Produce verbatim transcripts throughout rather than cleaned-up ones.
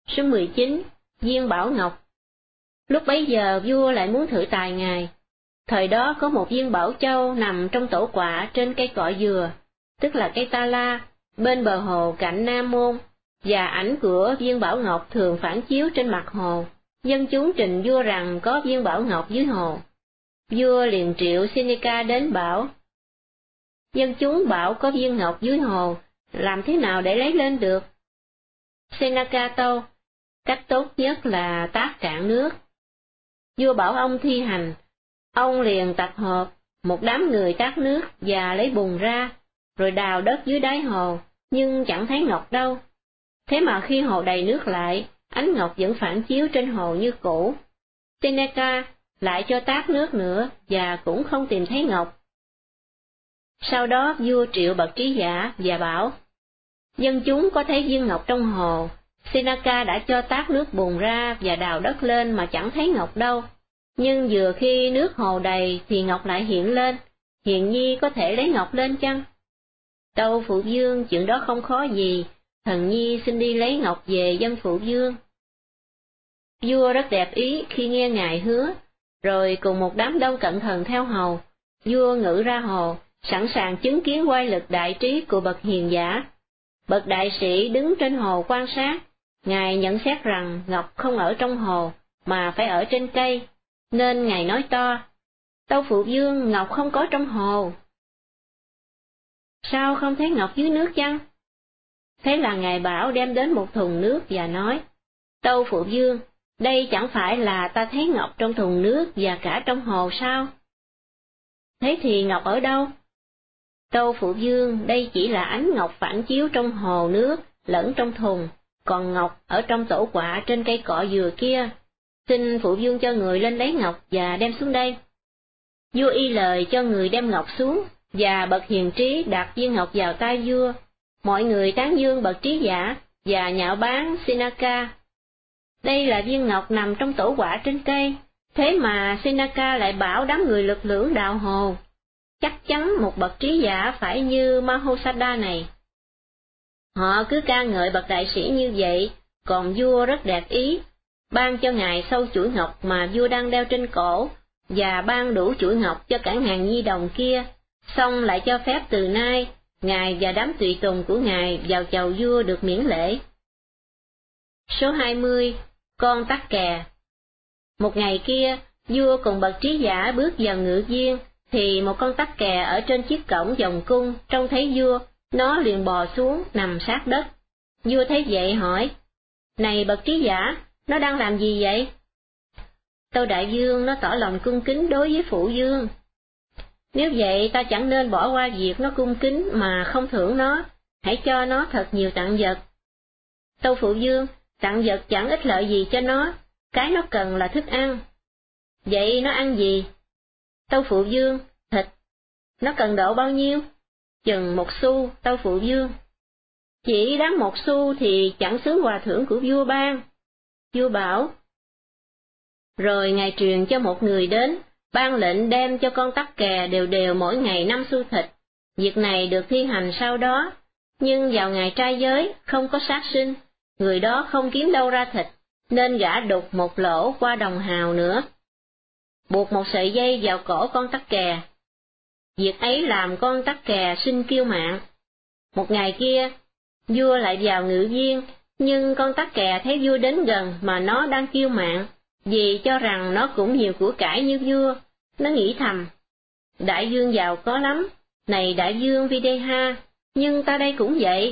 Số mười chín, Viên Bảo Ngọc. Lúc bấy giờ vua lại muốn thử tài ngài. Thời đó có một viên bảo châu nằm trong tổ quả trên cây cọ dừa, tức là cây ta la, bên bờ hồ cạnh Nam Môn, và ảnh của viên bảo ngọc thường phản chiếu trên mặt hồ. Dân chúng trình vua rằng có viên bảo ngọc dưới hồ. Vua liền triệu Seneca đến bảo: dân chúng bảo có viên ngọc dưới hồ, làm thế nào để lấy lên được? Seneca tâu: cách tốt nhất là tát cạn nước. Vua bảo ông thi hành. Ông liền tập hợp một đám người tát nước và lấy bùn ra, rồi đào đất dưới đáy hồ, nhưng chẳng thấy ngọc đâu. Thế mà khi hồ đầy nước lại, ánh ngọc vẫn phản chiếu trên hồ như cũ. Seneca lại cho tát nước nữa và cũng không tìm thấy ngọc. Sau đó vua triệu bậc trí giả và bảo: dân chúng có thấy viên ngọc trong hồ, Seneca đã cho tát nước bùn ra và đào đất lên mà chẳng thấy ngọc đâu. Nhưng vừa khi nước hồ đầy thì ngọc lại hiện lên, hiền nhi có thể lấy ngọc lên chăng? Tâu phụ vương, chuyện đó không khó gì, thần nhi xin đi lấy ngọc về dân phụ vương. Vua rất đẹp ý khi nghe ngài hứa, rồi cùng một đám đông cận thần theo hầu, vua ngự ra hồ, sẵn sàng chứng kiến oai lực đại trí của bậc hiền giả. Bậc đại sĩ đứng trên hồ quan sát, ngài nhận xét rằng ngọc không ở trong hồ, mà phải ở trên cây, nên ngài nói to: tâu phụ vương, ngọc không có trong hồ. Sao không thấy ngọc dưới nước chăng? Thế là ngài bảo đem đến một thùng nước và nói: tâu phụ vương, đây chẳng phải là ta thấy ngọc trong thùng nước và cả trong hồ sao? Thế thì ngọc ở đâu? Tâu phụ vương, đây chỉ là ánh ngọc phản chiếu trong hồ nước lẫn trong thùng, còn ngọc ở trong tổ quả trên cây cọ dừa kia. Xin phụ vương cho người lên lấy ngọc và đem xuống đây. Vua y lời cho người đem ngọc xuống, và bậc hiền trí đặt viên ngọc vào tay vua. Mọi người tán dương bậc trí giả và nhạo báng Seneca. Đây là viên ngọc nằm trong tổ quả trên cây, thế mà Seneca lại bảo đám người lực lưỡng đào hồ. Chắc chắn một bậc trí giả phải như Mahosada này. Họ cứ ca ngợi bậc đại sĩ như vậy, còn vua rất đẹp ý, ban cho ngài sâu chuỗi ngọc mà vua đang đeo trên cổ, và ban đủ chuỗi ngọc cho cả ngàn nhi đồng kia, xong lại cho phép từ nay, ngài và đám tùy tùng của ngài vào chầu vua được miễn lễ. Số hai mươi, con tắc kè. Một ngày kia, vua cùng bậc trí giả bước vào ngự viên, thì một con tắc kè ở trên chiếc cổng vòng cung trông thấy vua, nó liền bò xuống nằm sát đất. Vua thấy vậy hỏi: này bậc trí giả, nó đang làm gì vậy? Tâu đại vương, nó tỏ lòng cung kính đối với phụ vương. Nếu vậy ta chẳng nên bỏ qua việc nó cung kính mà không thưởng nó, hãy cho nó thật nhiều tặng vật. Tâu phụ vương, tặng vật chẳng ích lợi gì cho nó, cái nó cần là thức ăn. Vậy nó ăn gì? Tâu phụ vương, thịt. Nó cần độ bao nhiêu? Chừng một xu, tâu phụ vương. Chỉ đáng một xu thì chẳng xứng hòa thưởng của vua ban. Vua bảo. Rồi ngài truyền cho một người đến, ban lệnh đem cho con tắc kè đều đều mỗi ngày năm xu thịt. Việc này được thi hành sau đó, nhưng vào ngày trai giới không có sát sinh, người đó không kiếm đâu ra thịt, nên gã đục một lỗ qua đồng hào nữa. Buộc một sợi dây vào cổ con tắc kè. Việc ấy làm con tắc kè sinh kiêu mạn. Một ngày kia, vua lại vào ngự viên, nhưng con tắc kè thấy vua đến gần mà nó đang kiêu mạn, vì cho rằng nó cũng nhiều của cải như vua. Nó nghĩ thầm: đại vương giàu có lắm, này đại vương Videha, nhưng ta đây cũng vậy.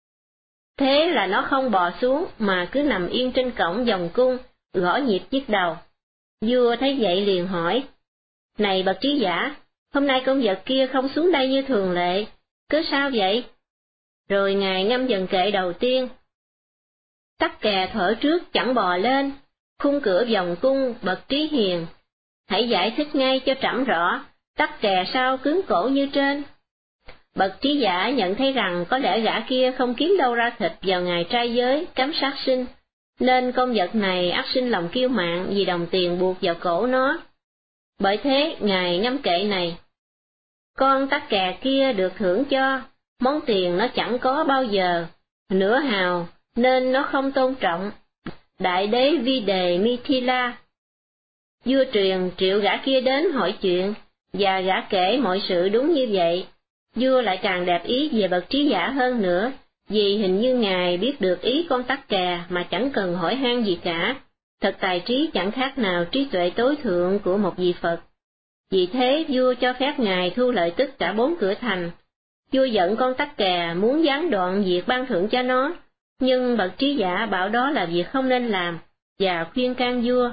Thế là nó không bò xuống mà cứ nằm yên trên cổng vòng cung, gõ nhịp chiếc đầu. Vua thấy vậy liền hỏi: này bậc trí giả, hôm nay con vật kia không xuống đây như thường lệ, cớ sao vậy? Rồi ngài ngâm dần kệ đầu tiên: tắc kè thở trước chẳng bò lên, khung cửa vòng cung bậc trí hiền, hãy giải thích ngay cho trẫm rõ, tắc kè sao cứng cổ như trên. Bậc trí giả nhận thấy rằng có lẽ gã kia không kiếm đâu ra thịt vào ngày trai giới cấm sát sinh, nên con vật này ắt sinh lòng kiêu mạn vì đồng tiền buộc vào cổ nó. Bởi thế ngài ngâm kệ này: con tắc kè kia được thưởng cho, món tiền nó chẳng có bao giờ, nửa hào, nên nó không tôn trọng, đại đế Vi Đề Mithila. Vua truyền triệu gã kia đến hỏi chuyện, và gã kể mọi sự đúng như vậy. Vua lại càng đẹp ý về bậc trí giả hơn nữa, vì hình như ngài biết được ý con tắc kè mà chẳng cần hỏi han gì cả. Thật tài trí chẳng khác nào trí tuệ tối thượng của một vị Phật. Vì thế vua cho phép ngài thu lợi tất cả bốn cửa thành. Vua giận con tắc kè muốn gián đoạn việc ban thưởng cho nó, nhưng bậc trí giả bảo đó là việc không nên làm, và khuyên can vua.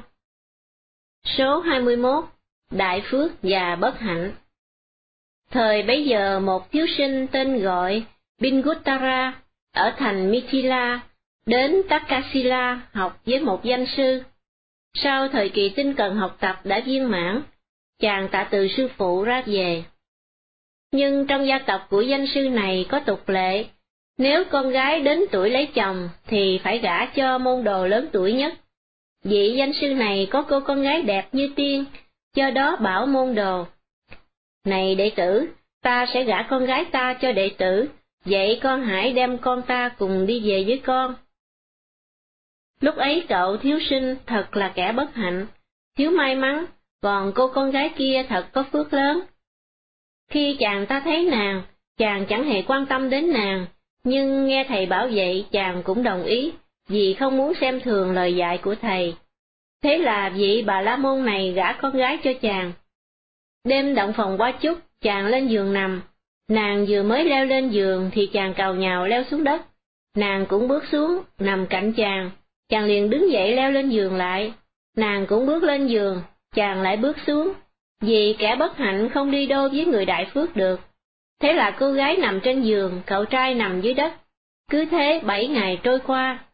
Số hai mươi mốt. Đại phước và bất hạnh. Thời bấy giờ một thiếu sinh tên gọi Binguttara ở thành Mithila đến Takkasila học với một danh sư. Sau thời kỳ tinh cần học tập đã viên mãn, chàng tạ từ sư phụ ra về. Nhưng trong gia tộc của danh sư này có tục lệ, nếu con gái đến tuổi lấy chồng thì phải gả cho môn đồ lớn tuổi nhất. Vị danh sư này có cô con gái đẹp như tiên, do đó bảo môn đồ: "Này đệ tử, ta sẽ gả con gái ta cho đệ tử, vậy con hãy đem con ta cùng đi về với con." Lúc ấy cậu thiếu sinh thật là kẻ bất hạnh, thiếu may mắn, còn cô con gái kia thật có phước lớn. Khi chàng ta thấy nàng, chàng chẳng hề quan tâm đến nàng, nhưng nghe thầy bảo vậy chàng cũng đồng ý, vì không muốn xem thường lời dạy của thầy. Thế là vị Bà La Môn này gả con gái cho chàng. Đêm động phòng qua chút, chàng lên giường nằm. Nàng vừa mới leo lên giường thì chàng càu nhào leo xuống đất. Nàng cũng bước xuống, nằm cạnh chàng. Chàng liền đứng dậy leo lên giường lại. Nàng cũng bước lên giường, chàng lại bước xuống. Vì kẻ bất hạnh không đi đôi với người đại phước được. Thế là cô gái nằm trên giường, cậu trai nằm dưới đất. Cứ thế bảy ngày trôi qua.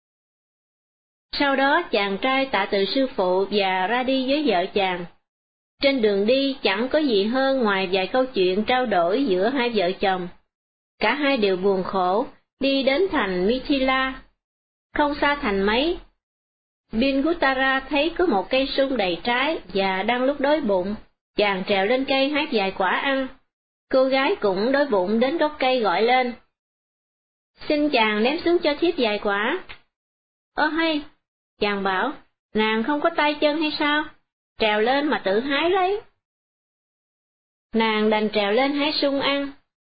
Sau đó chàng trai tạ từ sư phụ và ra đi với vợ chàng. Trên đường đi chẳng có gì hơn ngoài vài câu chuyện trao đổi giữa hai vợ chồng. Cả hai đều buồn khổ, đi đến thành Mithila. Không xa thành mấy, Binguttara thấy có một cây sung đầy trái và đang lúc đói bụng, chàng trèo lên cây hái vài quả ăn. Cô gái cũng đói bụng đến gốc cây gọi lên: "Xin chàng ném xuống cho thiếp vài quả." "Ơ hay," chàng bảo, "nàng không có tay chân hay sao? Trèo lên mà tự hái lấy." Nàng đành trèo lên hái sung ăn.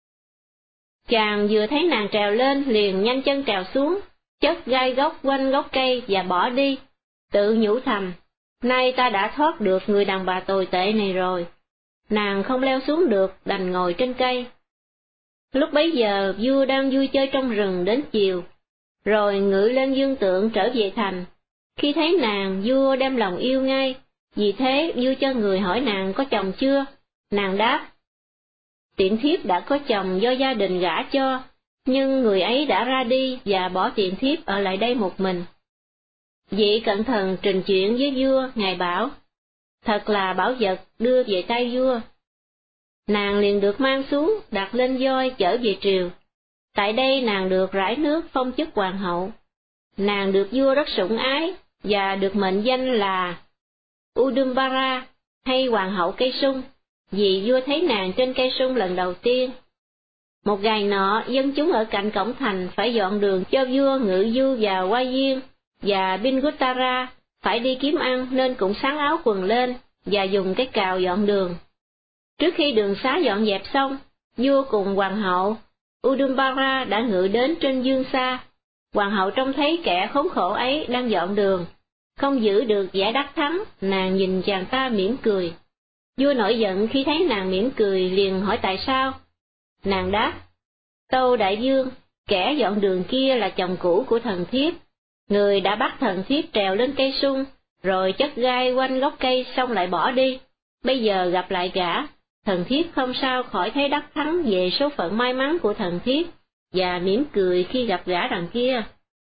Chàng vừa thấy nàng trèo lên liền nhanh chân trèo xuống, chất gai gốc quanh gốc cây và bỏ đi, tự nhủ thầm: "Nay ta đã thoát được người đàn bà tồi tệ này rồi." Nàng không leo xuống được, đành ngồi trên cây. Lúc bấy giờ vua đang vui chơi trong rừng đến chiều, rồi ngự lên dương tượng trở về thành. Khi thấy nàng, vua đem lòng yêu ngay, vì thế vua cho người hỏi nàng có chồng chưa. Nàng đáp: "Tiện thiếp đã có chồng do gia đình gả cho, nhưng người ấy đã ra đi và bỏ tiện thiếp ở lại đây một mình." Vị cận thần trình chuyện với vua, ngài bảo: "Thật là bảo vật đưa về tay vua." Nàng liền được mang xuống, đặt lên voi chở về triều. Tại đây nàng được rải nước phong chức hoàng hậu. Nàng được vua rất sủng ái, và được mệnh danh là Udumbara, hay hoàng hậu cây sung, vì vua thấy nàng trên cây sung lần đầu tiên. Một ngày nọ, dân chúng ở cạnh cổng thành phải dọn đường cho vua ngự du vào Hoa Viên, và Binguttara phải đi kiếm ăn nên cũng xắn áo quần lên và dùng cái cào dọn đường. Trước khi đường xá dọn dẹp xong, vua cùng hoàng hậu Udumbara đã ngự đến trên dương xa. Hoàng hậu trông thấy kẻ khốn khổ ấy đang dọn đường, không giữ được vẻ đắc thắng, nàng nhìn chàng ta mỉm cười. Vua nổi giận khi thấy nàng mỉm cười, liền hỏi tại sao. Nàng đáp: "Tâu đại vương, kẻ dọn đường kia là chồng cũ của thần thiếp. Người đã bắt thần thiếp trèo lên cây sung, rồi chất gai quanh gốc cây xong lại bỏ đi. Bây giờ gặp lại gã, thần thiếp không sao khỏi thấy đắc thắng về số phận may mắn của thần thiếp, và mỉm cười khi gặp gã đằng kia."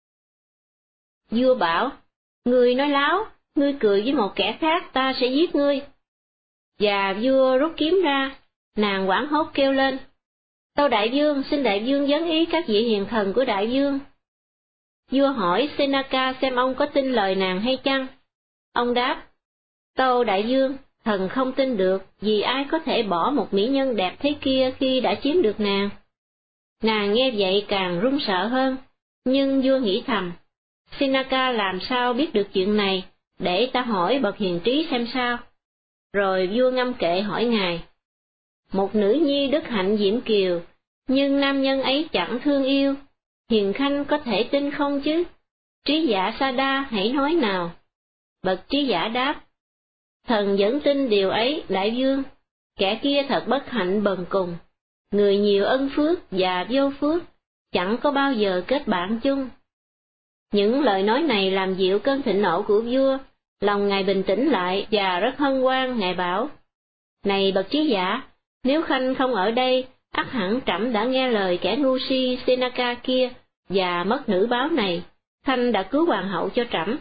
Vua bảo: "Ngươi nói láo, ngươi cười với một kẻ khác, ta sẽ giết ngươi." Và vua rút kiếm ra. Nàng hoảng hốt kêu lên: "Tâu đại vương, xin đại vương vấn ý các vị hiền thần của đại vương." Vua hỏi Senaka xem ông có tin lời nàng hay chăng. Ông đáp: "Tâu đại vương, thần không tin được, vì ai có thể bỏ một mỹ nhân đẹp thế kia khi đã chiếm được nàng." Nàng nghe vậy càng run sợ hơn, nhưng vua nghĩ thầm: Sinaka làm sao biết được chuyện này, để ta hỏi bậc hiền trí xem sao. Rồi vua ngâm kệ hỏi ngài, một nữ nhi đức hạnh diễm kiều, nhưng nam nhân ấy chẳng thương yêu, hiền khanh có thể tin không chứ? Trí giả Sa-đa hãy nói nào. Bậc trí giả đáp, thần vẫn tin điều ấy, đại vương. Kẻ kia thật bất hạnh bần cùng, người nhiều ân phước và vô phước, chẳng có bao giờ kết bạn chung. Những lời nói này làm dịu cơn thịnh nộ của vua, lòng ngài bình tĩnh lại và rất hân hoan. Ngài bảo, này bậc trí giả, nếu khanh không ở đây, ắt hẳn trẫm đã nghe lời kẻ ngu si Sinaka kia và mất nữ báo này, khanh đã cứu hoàng hậu cho trẫm.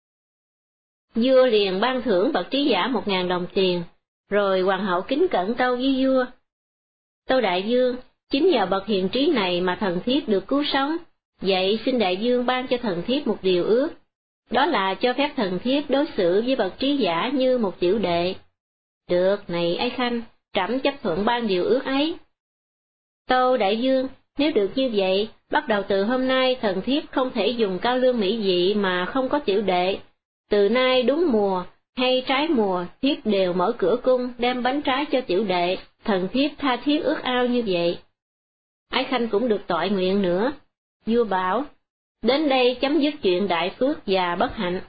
Vua liền ban thưởng bậc trí giả một ngàn đồng tiền, rồi hoàng hậu kính cẩn tâu với vua, tâu đại vương, chính nhờ bậc hiền trí này mà thần thiếp được cứu sống, vậy xin đại vương ban cho thần thiếp một điều ước, đó là cho phép thần thiếp đối xử với bậc trí giả như một tiểu đệ. Được, này ấy khanh, trẫm chấp thuận ban điều ước ấy. Tâu đại vương, nếu được như vậy, bắt đầu từ hôm nay thần thiếp không thể dùng cao lương mỹ vị mà không có tiểu đệ. Từ nay đúng mùa hay trái mùa, thiếp đều mở cửa cung đem bánh trái cho tiểu đệ, thần thiếp tha thiết ước ao như vậy. Ái khanh cũng được toại nguyện nữa. Vua bảo, đến đây chấm dứt chuyện đại phước và bất hạnh.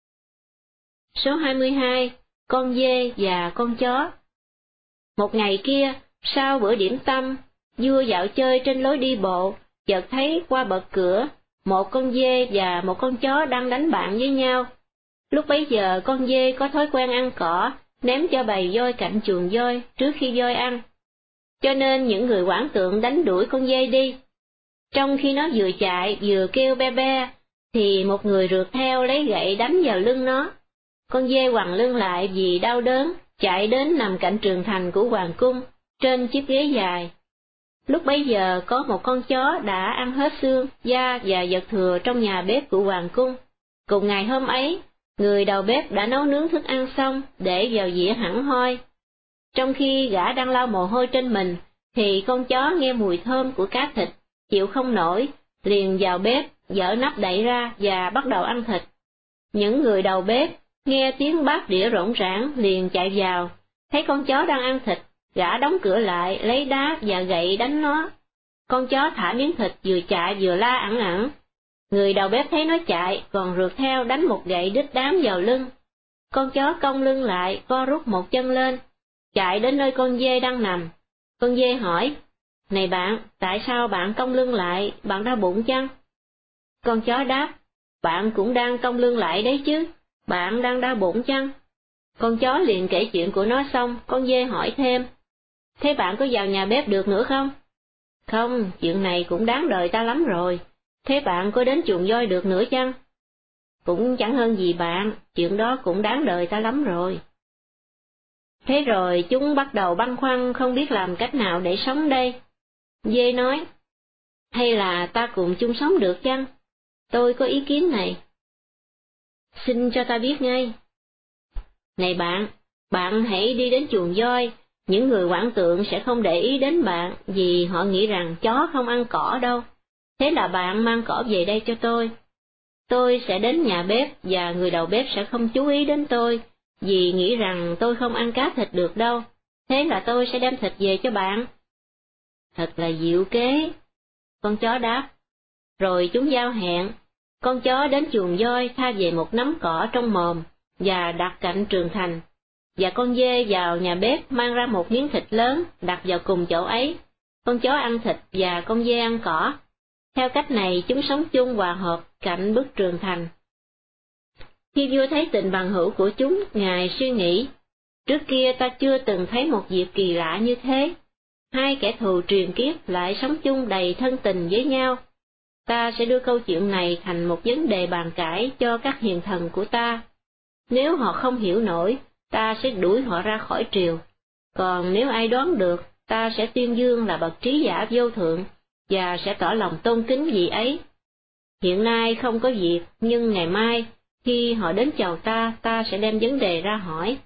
Số hai mươi hai, con dê và con chó. Một ngày kia, sau bữa điểm tâm, vua dạo chơi trên lối đi bộ, chợt thấy qua bậc cửa, một con dê và một con chó đang đánh bạn với nhau. Lúc bấy giờ con dê có thói quen ăn cỏ, ném cho bầy voi cạnh chuồng voi trước khi voi ăn. Cho nên những người quản tượng đánh đuổi con dê đi. Trong khi nó vừa chạy vừa kêu be be, thì một người rượt theo lấy gậy đánh vào lưng nó. Con dê quằn lưng lại vì đau đớn, chạy đến nằm cạnh tường thành của hoàng cung, trên chiếc ghế dài. Lúc bấy giờ có một con chó đã ăn hết xương, da và vật thừa trong nhà bếp của hoàng cung. Cùng ngày hôm ấy, người đầu bếp đã nấu nướng thức ăn xong để vào dĩa hẳn hoi. Trong khi gã đang lau mồ hôi trên mình, thì con chó nghe mùi thơm của cá thịt, chịu không nổi, liền vào bếp, dỡ nắp đậy ra và bắt đầu ăn thịt. Những người đầu bếp nghe tiếng bát đĩa rỗng rãng liền chạy vào, thấy con chó đang ăn thịt, gã đóng cửa lại, lấy đá và gậy đánh nó. Con chó thả miếng thịt vừa chạy vừa la ẳng ẳng. Người đầu bếp thấy nó chạy, còn rượt theo đánh một gậy đít đám vào lưng. Con chó cong lưng lại, co rút một chân lên, chạy đến nơi con dê đang nằm. Con dê hỏi, này bạn, tại sao bạn cong lưng lại, bạn đau bụng chăng? Con chó đáp, bạn cũng đang cong lưng lại đấy chứ, bạn đang đau bụng chăng? Con chó liền kể chuyện của nó xong, con dê hỏi thêm, thế bạn có vào nhà bếp được nữa không? Không, chuyện này cũng đáng đời ta lắm rồi, thế bạn có đến chuồng voi được nữa chăng? Cũng chẳng hơn gì bạn, chuyện đó cũng đáng đời ta lắm rồi. Thế rồi chúng bắt đầu băn khoăn không biết làm cách nào để sống đây. Dê nói, hay là ta cùng chung sống được chăng? Tôi có ý kiến này. Xin cho ta biết ngay. Này bạn, bạn hãy đi đến chuồng voi, những người quản tượng sẽ không để ý đến bạn vì họ nghĩ rằng chó không ăn cỏ đâu. Thế là bạn mang cỏ về đây cho tôi. Tôi sẽ đến nhà bếp và người đầu bếp sẽ không chú ý đến tôi vì nghĩ rằng tôi không ăn cá thịt được đâu. Thế là tôi sẽ đem thịt về cho bạn. Thật là diệu kế. Con chó đáp. Rồi chúng giao hẹn. Con chó đến chuồng voi tha về một nắm cỏ trong mồm và đặt cạnh tường thành. Và con dê vào nhà bếp mang ra một miếng thịt lớn đặt vào cùng chỗ ấy. Con chó ăn thịt và con dê ăn cỏ. Theo cách này chúng sống chung hòa hợp cạnh bức tường thành. Khi vua thấy tình bằng hữu của chúng, ngài suy nghĩ, trước kia ta chưa từng thấy một việc kỳ lạ như thế. Hai kẻ thù truyền kiếp lại sống chung đầy thân tình với nhau. Ta sẽ đưa câu chuyện này thành một vấn đề bàn cãi cho các hiền thần của ta. Nếu họ không hiểu nổi, ta sẽ đuổi họ ra khỏi triều. Còn nếu ai đoán được, ta sẽ tuyên dương là bậc trí giả vô thượng, và sẽ tỏ lòng tôn kính vị ấy. Hiện nay không có việc, nhưng ngày mai, khi họ đến chào ta, ta sẽ đem vấn đề ra hỏi.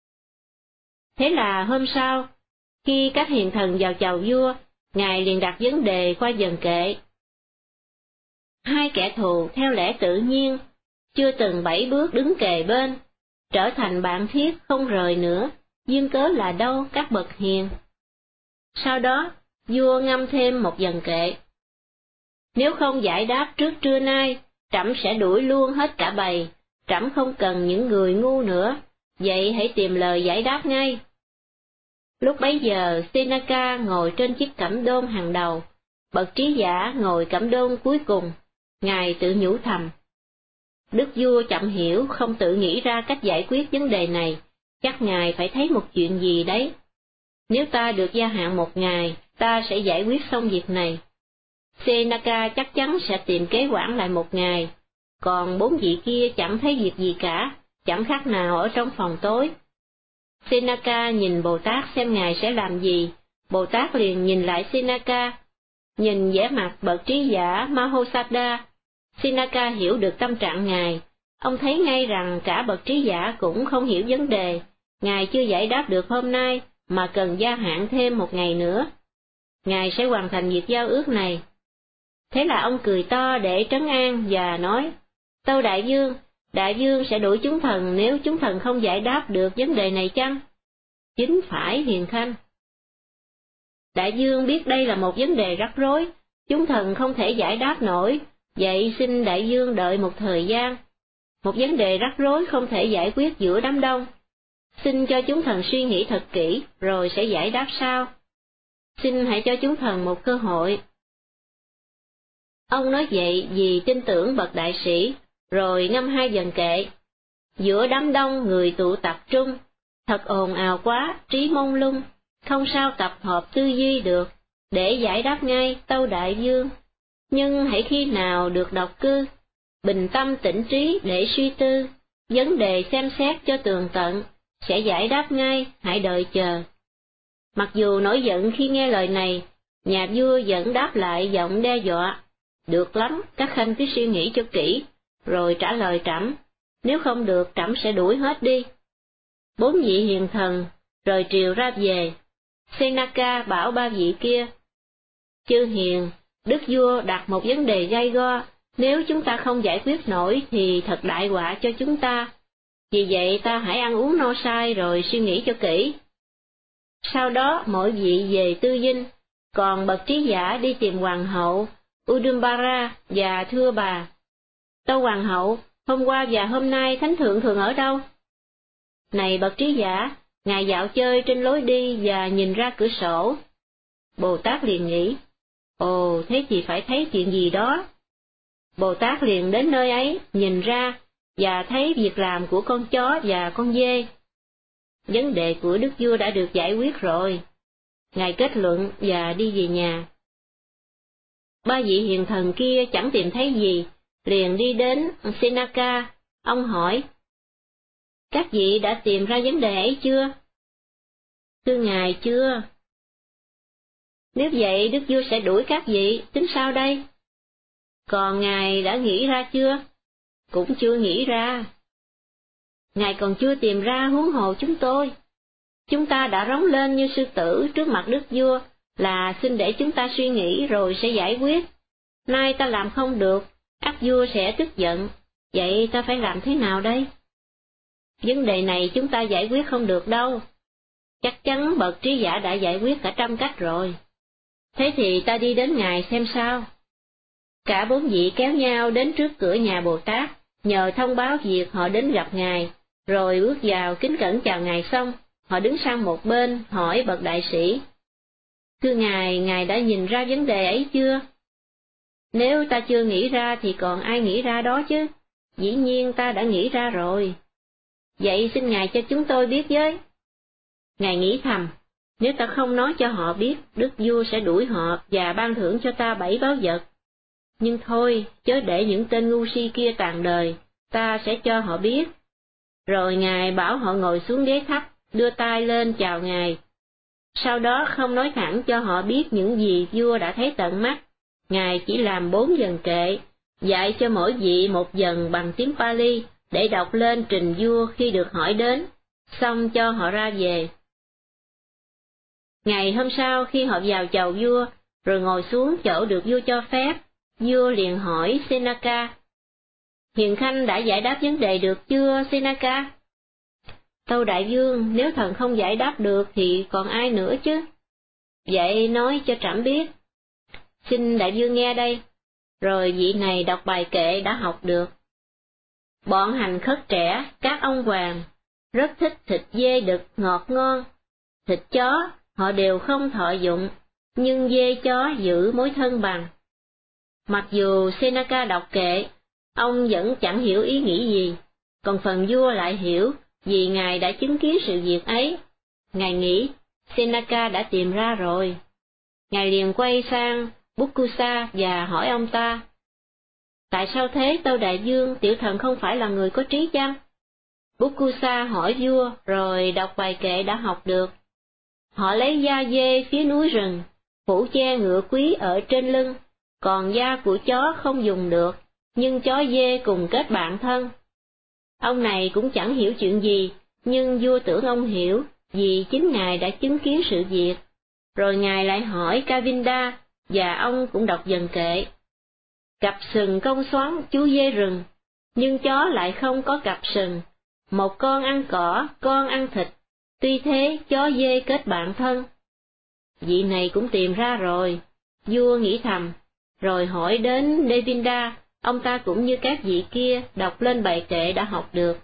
Thế là hôm sau, khi các hiền thần vào chào vua, ngài liền đặt vấn đề qua dần kệ. Hai kẻ thù theo lẽ tự nhiên, chưa từng bảy bước đứng kề bên, trở thành bạn thiết không rời nữa, duyên cớ là đâu các bậc hiền. Sau đó, vua ngâm thêm một dần kệ. Nếu không giải đáp trước trưa nay, trẫm sẽ đuổi luôn hết cả bầy, trẫm không cần những người ngu nữa, vậy hãy tìm lời giải đáp ngay. Lúc bấy giờ, Senaka ngồi trên chiếc cẩm đôn hàng đầu, bậc trí giả ngồi cẩm đôn cuối cùng, ngài tự nhủ thầm. Đức vua chậm hiểu không tự nghĩ ra cách giải quyết vấn đề này, chắc ngài phải thấy một chuyện gì đấy. Nếu ta được gia hạn một ngày, ta sẽ giải quyết xong việc này. Senaka chắc chắn sẽ tìm kế quản lại một ngày, còn bốn vị kia chẳng thấy việc gì cả, chẳng khác nào ở trong phòng tối. Senaka nhìn Bồ Tát xem ngài sẽ làm gì, Bồ Tát liền nhìn lại Senaka. Nhìn vẻ mặt bậc trí giả Mahosada, Senaka hiểu được tâm trạng ngài, ông thấy ngay rằng cả bậc trí giả cũng không hiểu vấn đề, ngài chưa giải đáp được hôm nay, mà cần gia hạn thêm một ngày nữa. Ngài sẽ hoàn thành việc giao ước này. Thế là ông cười to để trấn an và nói, Tâu Đại Vương, Đại Vương sẽ đuổi chúng thần nếu chúng thần không giải đáp được vấn đề này chăng? Chính phải, hiền khanh. Đại Vương biết đây là một vấn đề rắc rối, chúng thần không thể giải đáp nổi, vậy xin Đại Vương đợi một thời gian. Một vấn đề rắc rối không thể giải quyết giữa đám đông. Xin cho chúng thần suy nghĩ thật kỹ, rồi sẽ giải đáp sau. Xin hãy cho chúng thần một cơ hội. Ông nói vậy vì tin tưởng bậc đại sĩ, rồi ngâm hai dần kệ. Giữa đám đông người tụ tập trung, thật ồn ào quá, trí mông lung, không sao tập hợp tư duy được, để giải đáp ngay Tâu Đại Vương. Nhưng hãy khi nào được độc cư, bình tâm tĩnh trí để suy tư, vấn đề xem xét cho tường tận, sẽ giải đáp ngay, hãy đợi chờ. Mặc dù nổi giận khi nghe lời này, nhà vua vẫn đáp lại giọng đe dọa. Được lắm, các khanh cứ suy nghĩ cho kỹ, rồi trả lời trẫm, nếu không được trẫm sẽ đuổi hết đi. Bốn vị hiền thần, rời triều ra về. Senaka bảo ba vị kia, chư hiền, đức vua đặt một vấn đề gay go, nếu chúng ta không giải quyết nổi thì thật đại họa cho chúng ta. Vì vậy ta hãy ăn uống no say rồi suy nghĩ cho kỹ. Sau đó mỗi vị về tư dinh, còn bậc trí giả đi tìm hoàng hậu Udumbara và thưa bà, Tâu hoàng hậu, hôm qua và hôm nay thánh thượng thường ở đâu? Này bậc trí giả, ngài dạo chơi trên lối đi và nhìn ra cửa sổ. Bồ Tát liền nghĩ, ồ thế thì phải thấy chuyện gì đó. Bồ Tát liền đến nơi ấy, nhìn ra, và thấy việc làm của con chó và con dê. Vấn đề của đức vua đã được giải quyết rồi. Ngài kết luận và đi về nhà. Ba vị hiền thần kia chẳng tìm thấy gì, liền đi đến Senaka, ông hỏi, các vị đã tìm ra vấn đề ấy chưa? Thưa ngài chưa. Nếu vậy đức vua sẽ đuổi các vị, tính sao đây? Còn ngài đã nghĩ ra chưa? Cũng chưa nghĩ ra. Ngài còn chưa tìm ra huống hồ chúng tôi. Chúng ta đã rống lên như sư tử trước mặt đức vua, là xin để chúng ta suy nghĩ rồi sẽ giải quyết. Nay ta làm không được, ắt vua sẽ tức giận, vậy ta phải làm thế nào đây? Vấn đề này chúng ta giải quyết không được đâu. Chắc chắn bậc trí giả đã giải quyết cả trăm cách rồi. Thế thì ta đi đến ngài xem sao. Cả bốn vị kéo nhau đến trước cửa nhà Bồ Tát, nhờ thông báo việc họ đến gặp ngài, rồi bước vào kính cẩn chào ngài xong, họ đứng sang một bên hỏi bậc đại sĩ. Thưa ngài, ngài đã nhìn ra vấn đề ấy chưa? Nếu ta chưa nghĩ ra thì còn ai nghĩ ra đó chứ? Dĩ nhiên ta đã nghĩ ra rồi. Vậy xin ngài cho chúng tôi biết với. Ngài nghĩ thầm, nếu ta không nói cho họ biết, đức vua sẽ đuổi họ và ban thưởng cho ta bảy báu vật. Nhưng thôi, chớ để những tên ngu si kia tàn đời, ta sẽ cho họ biết. Rồi ngài bảo họ ngồi xuống ghế thấp, đưa tay lên chào ngài. Sau đó không nói thẳng cho họ biết những gì vua đã thấy tận mắt, ngài chỉ làm bốn dần kệ, dạy cho mỗi vị một dần bằng tiếng Pali để đọc lên trình vua khi được hỏi đến, xong cho họ ra về. Ngày hôm sau khi họ vào chầu vua, rồi ngồi xuống chỗ được vua cho phép, Vua liền hỏi Seneca, hiền khanh đã giải đáp vấn đề được chưa Seneca? Tâu đại vương, nếu thần không giải đáp được thì còn ai nữa chứ? Vậy nói cho trẫm biết. Xin đại vương nghe đây. Rồi vị này đọc bài kệ đã học được. Bọn hành khất trẻ, các ông hoàng, rất thích thịt dê đực ngọt ngon. Thịt chó, họ đều không thọ dụng, nhưng dê chó giữ mối thân bằng. Mặc dù Seneca đọc kệ, ông vẫn chẳng hiểu ý nghĩ gì, còn phần vua lại hiểu, vì ngài đã chứng kiến sự việc ấy. Ngài nghĩ, Seneca đã tìm ra rồi. Ngài liền quay sang Bukkusa và hỏi ông ta, tại sao thế tâu đại vương, tiểu thần không phải là người có trí chăng? Bukkusa hỏi vua rồi đọc bài kệ đã học được. Họ lấy da dê phía núi rừng, phủ che ngựa quý ở trên lưng, còn da của chó không dùng được, nhưng chó dê cùng kết bạn thân. Ông này cũng chẳng hiểu chuyện gì, nhưng vua tưởng ông hiểu, vì chính ngài đã chứng kiến sự việc. Rồi ngài lại hỏi Kavinda, và ông cũng đọc dần kệ. Cặp sừng công xoắn chú dê rừng, nhưng chó lại không có cặp sừng. Một con ăn cỏ, con ăn thịt, tuy thế chó dê kết bạn thân. Vị này cũng tìm ra rồi, vua nghĩ thầm, rồi hỏi đến Devinda, ông ta cũng như các vị kia đọc lên bài kệ đã học được.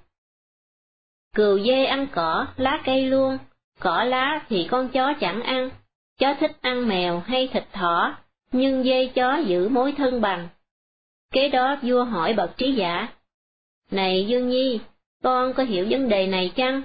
Cừu dê ăn cỏ, lá cây luôn, cỏ lá thì con chó chẳng ăn, chó thích ăn mèo hay thịt thỏ, nhưng dê chó giữ mối thân bằng. Kế đó vua hỏi bậc trí giả, này Dương Nhi, con có hiểu vấn đề này chăng?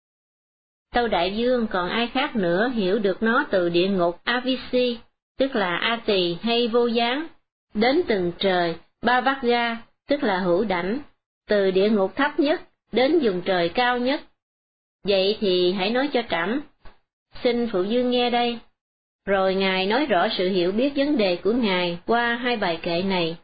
Tâu đại vương, còn ai khác nữa hiểu được nó từ địa ngục Avisi, tức là A Tỳ hay vô gián, đến từng trời Bavaga, tức là hữu đảnh, từ địa ngục thấp nhất đến vùng trời cao nhất. Vậy thì hãy nói cho trẫm. Xin phụ vương nghe đây. Rồi ngài nói rõ sự hiểu biết vấn đề của ngài qua hai bài kệ này.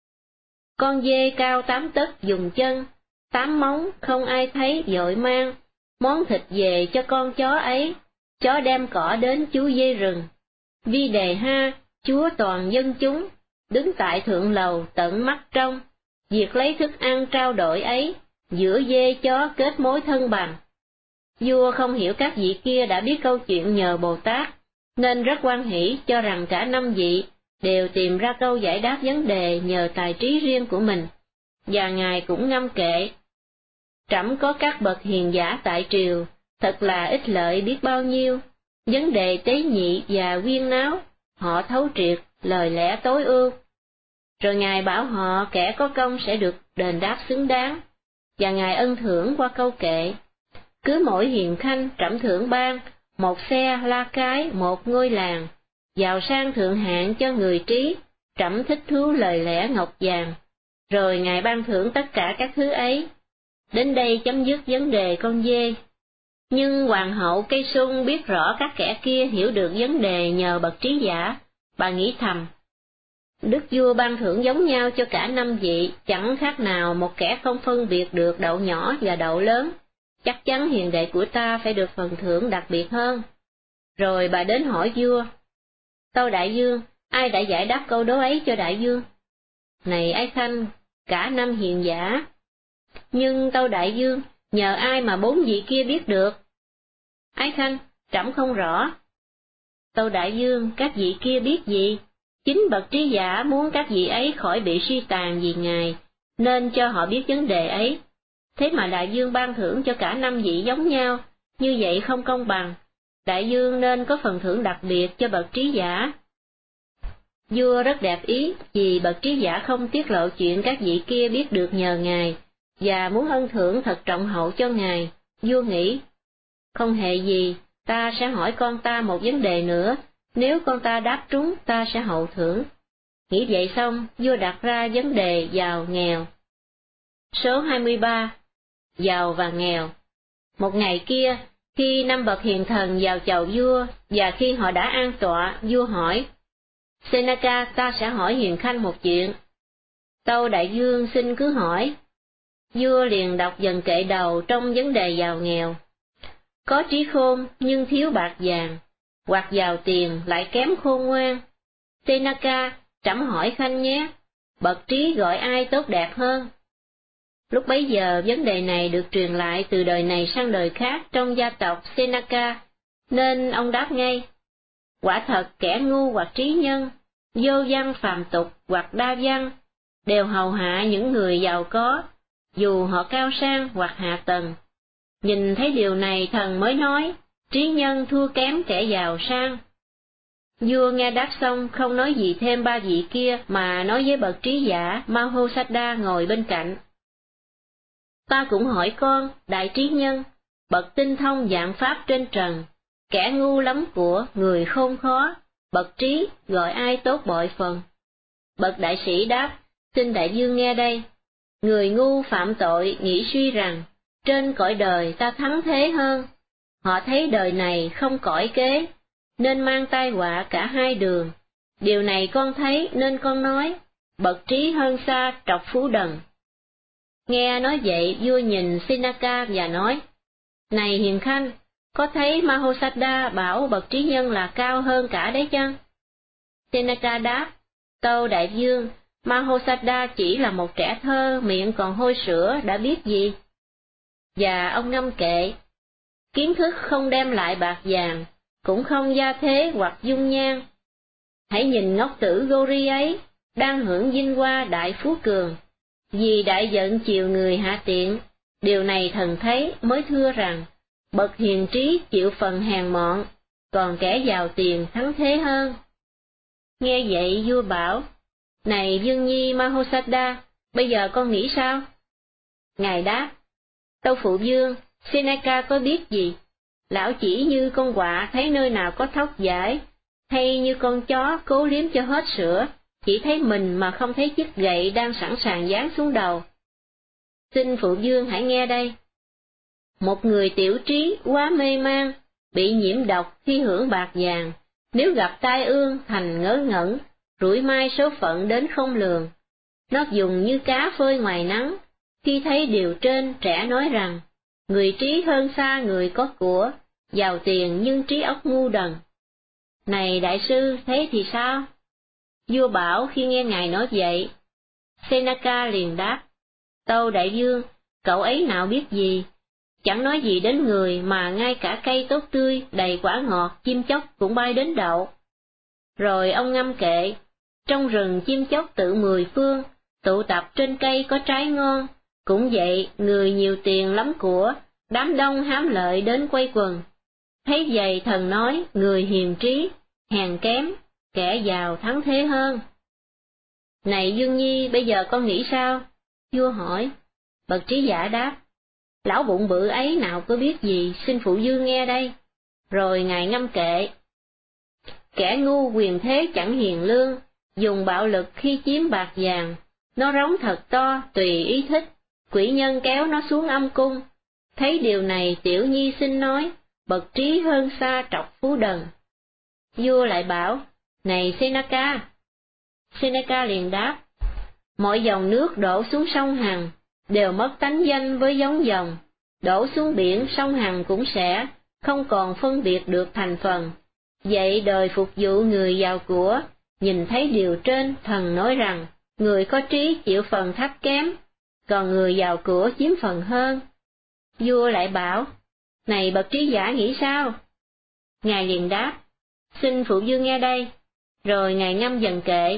Con dê cao tám tấc dùng chân, tám móng không ai thấy vội mang, món thịt về cho con chó ấy, chó đem cỏ đến chú dê rừng. Vi đề ha, chúa toàn dân chúng, đứng tại thượng lầu tận mắt trông, việc lấy thức ăn trao đổi ấy, giữa dê chó kết mối thân bằng. Vua không hiểu các vị kia đã biết câu chuyện nhờ Bồ Tát, nên rất hoan hỷ cho rằng cả năm vị đều tìm ra câu giải đáp vấn đề nhờ tài trí riêng của mình, và ngài cũng ngâm kệ. Trẫm có các bậc hiền giả tại triều, thật là ích lợi biết bao nhiêu, vấn đề tế nhị và quyên náo, họ thấu triệt, lời lẽ tối ưu. Rồi ngài bảo họ kẻ có công sẽ được đền đáp xứng đáng, và ngài ân thưởng qua câu kệ. Cứ mỗi hiền khanh trẫm thưởng ban, một xe la cái một ngôi làng, giàu sang thượng hạng cho người trí, trẫm thích thú lời lẽ ngọc vàng. Rồi ngài ban thưởng tất cả các thứ ấy. Đến đây chấm dứt vấn đề con dê. Nhưng hoàng hậu cây sung biết rõ các kẻ kia hiểu được vấn đề nhờ bậc trí giả, bà nghĩ thầm. Đức vua ban thưởng giống nhau cho cả năm vị, chẳng khác nào một kẻ không phân biệt được đậu nhỏ và đậu lớn. Chắc chắn hiền đệ của ta phải được phần thưởng đặc biệt hơn. Rồi bà đến hỏi vua, tâu đại vương, ai đã giải đáp câu đố ấy cho đại vương? Này ái khanh, cả năm hiền giả. Nhưng tâu đại vương, nhờ ai mà bốn vị kia biết được? Ái khanh, trẫm không rõ. Tâu đại vương, các vị kia biết gì? Chính bậc trí giả muốn các vị ấy khỏi bị suy tàn vì ngài, nên cho họ biết vấn đề ấy. Thế mà đại vương ban thưởng cho cả năm vị giống nhau, như vậy không công bằng. Đại vương nên có phần thưởng đặc biệt cho bậc trí giả. Vua rất đẹp ý, vì bậc trí giả không tiết lộ chuyện các vị kia biết được nhờ ngài, và muốn ân thưởng thật trọng hậu cho ngài. Vua nghĩ, không hề gì, ta sẽ hỏi con ta một vấn đề nữa, nếu con ta đáp trúng ta sẽ hậu thưởng. Nghĩ vậy xong, vua đặt ra vấn đề giàu nghèo. Số hai mươi ba. Giàu và nghèo. Một ngày kia, khi năm bậc hiền thần vào chầu vua, và khi họ đã an tọa, vua hỏi, Seneca, ta sẽ hỏi hiền khanh một chuyện. Tâu đại vương xin cứ hỏi. Vua liền đọc dần kệ đầu trong vấn đề giàu nghèo. Có trí khôn nhưng thiếu bạc vàng, hoặc giàu tiền lại kém khôn ngoan. Seneca, trẫm hỏi khanh nhé, bậc trí gọi ai tốt đẹp hơn? Lúc bấy giờ vấn đề này được truyền lại từ đời này sang đời khác trong gia tộc Seneca, nên ông đáp ngay: quả thật kẻ ngu hoặc trí nhân, vô văn phàm tục hoặc đa văn, đều hầu hạ những người giàu có, dù họ cao sang hoặc hạ tầng. Nhìn thấy điều này thần mới nói, trí nhân thua kém kẻ giàu sang. Vua nghe đáp xong không nói gì thêm ba vị kia mà nói với bậc trí giả Mahosada ngồi bên cạnh. Ta cũng hỏi con, đại trí nhân, bậc tinh thông vạn pháp trên trần, kẻ ngu lắm của, người khôn khó, bậc trí gọi ai tốt bội phần? Bậc đại sĩ đáp, xin đại vương nghe đây. Người ngu phạm tội nghĩ suy rằng, trên cõi đời ta thắng thế hơn. Họ thấy đời này không cõi kế, nên mang tai họa cả hai đường. Điều này con thấy nên con nói, bậc trí hơn xa trọc phú đần. Nghe nói vậy, vua nhìn Seneca và nói, này hiền khanh, có thấy Mahosada bảo bậc trí nhân là cao hơn cả đấy chăng? Seneca đáp, tâu đại vương, Mahosada chỉ là một trẻ thơ miệng còn hôi sữa đã biết gì? Và ông ngâm kệ, kiến thức không đem lại bạc vàng, cũng không gia thế hoặc dung nhan. Hãy nhìn ngốc tử Gori ấy, đang hưởng vinh hoa đại phú cường, vì đại giận chiều người hạ tiện. Điều này thần thấy mới thưa rằng, bậc hiền trí chịu phần hèn mọn, còn kẻ giàu tiền thắng thế hơn. Nghe vậy vua bảo, này vương nhi Mahosada, bây giờ con nghĩ sao? Ngài đáp, tâu phụ vương, Seneca có biết gì? Lão chỉ như con quạ thấy nơi nào có thóc dãi, hay như con chó cố liếm cho hết sữa, chỉ thấy mình mà không thấy chiếc gậy đang sẵn sàng giáng xuống đầu. Xin phụ vương hãy nghe đây. Một người tiểu trí quá mê man, bị nhiễm độc khi hưởng bạc vàng, nếu gặp tai ương thành ngớ ngẩn, rủi mai số phận đến không lường. Nó dùng như cá phơi ngoài nắng, khi thấy điều trên trẻ nói rằng, người trí hơn xa người có của, giàu tiền nhưng trí óc ngu đần. Này đại sư, thế thì sao? Vua bảo khi nghe ngài nói vậy. Seneca liền đáp, tâu đại vương, cậu ấy nào biết gì, chẳng nói gì đến người mà ngay cả cây tốt tươi, đầy quả ngọt, chim chóc cũng bay đến đậu. Rồi ông ngâm kệ, trong rừng chim chóc tự mười phương, tụ tập trên cây có trái ngon, cũng vậy người nhiều tiền lắm của, đám đông hám lợi đến quay quần. Thấy vậy thần nói, người hiền trí, hèn kém, kẻ giàu thắng thế hơn. Này Dương Nhi, bây giờ con nghĩ sao? Vua hỏi. Bậc trí giả đáp, lão bụng bự ấy nào có biết gì, xin phụ vương nghe đây. Rồi ngài ngâm kệ, kẻ ngu quyền thế chẳng hiền lương, dùng bạo lực khi chiếm bạc vàng, nó rống thật to tùy ý thích, quỷ nhân kéo nó xuống âm cung. Thấy điều này tiểu nhi xin nói, bậc trí hơn xa trọc phú đần. Vua lại bảo, này Seneca. Seneca liền đáp, mọi dòng nước đổ xuống sông Hằng, đều mất tánh danh với giống dòng, đổ xuống biển sông Hằng cũng sẽ, không còn phân biệt được thành phần. Vậy đời phục vụ người giàu của, nhìn thấy điều trên thần nói rằng, người có trí chịu phần thấp kém, còn người giàu của chiếm phần hơn. Vua lại bảo, này bậc trí giả nghĩ sao? Ngài liền đáp, xin phụ vương nghe đây. Rồi ngài ngâm dần kệ,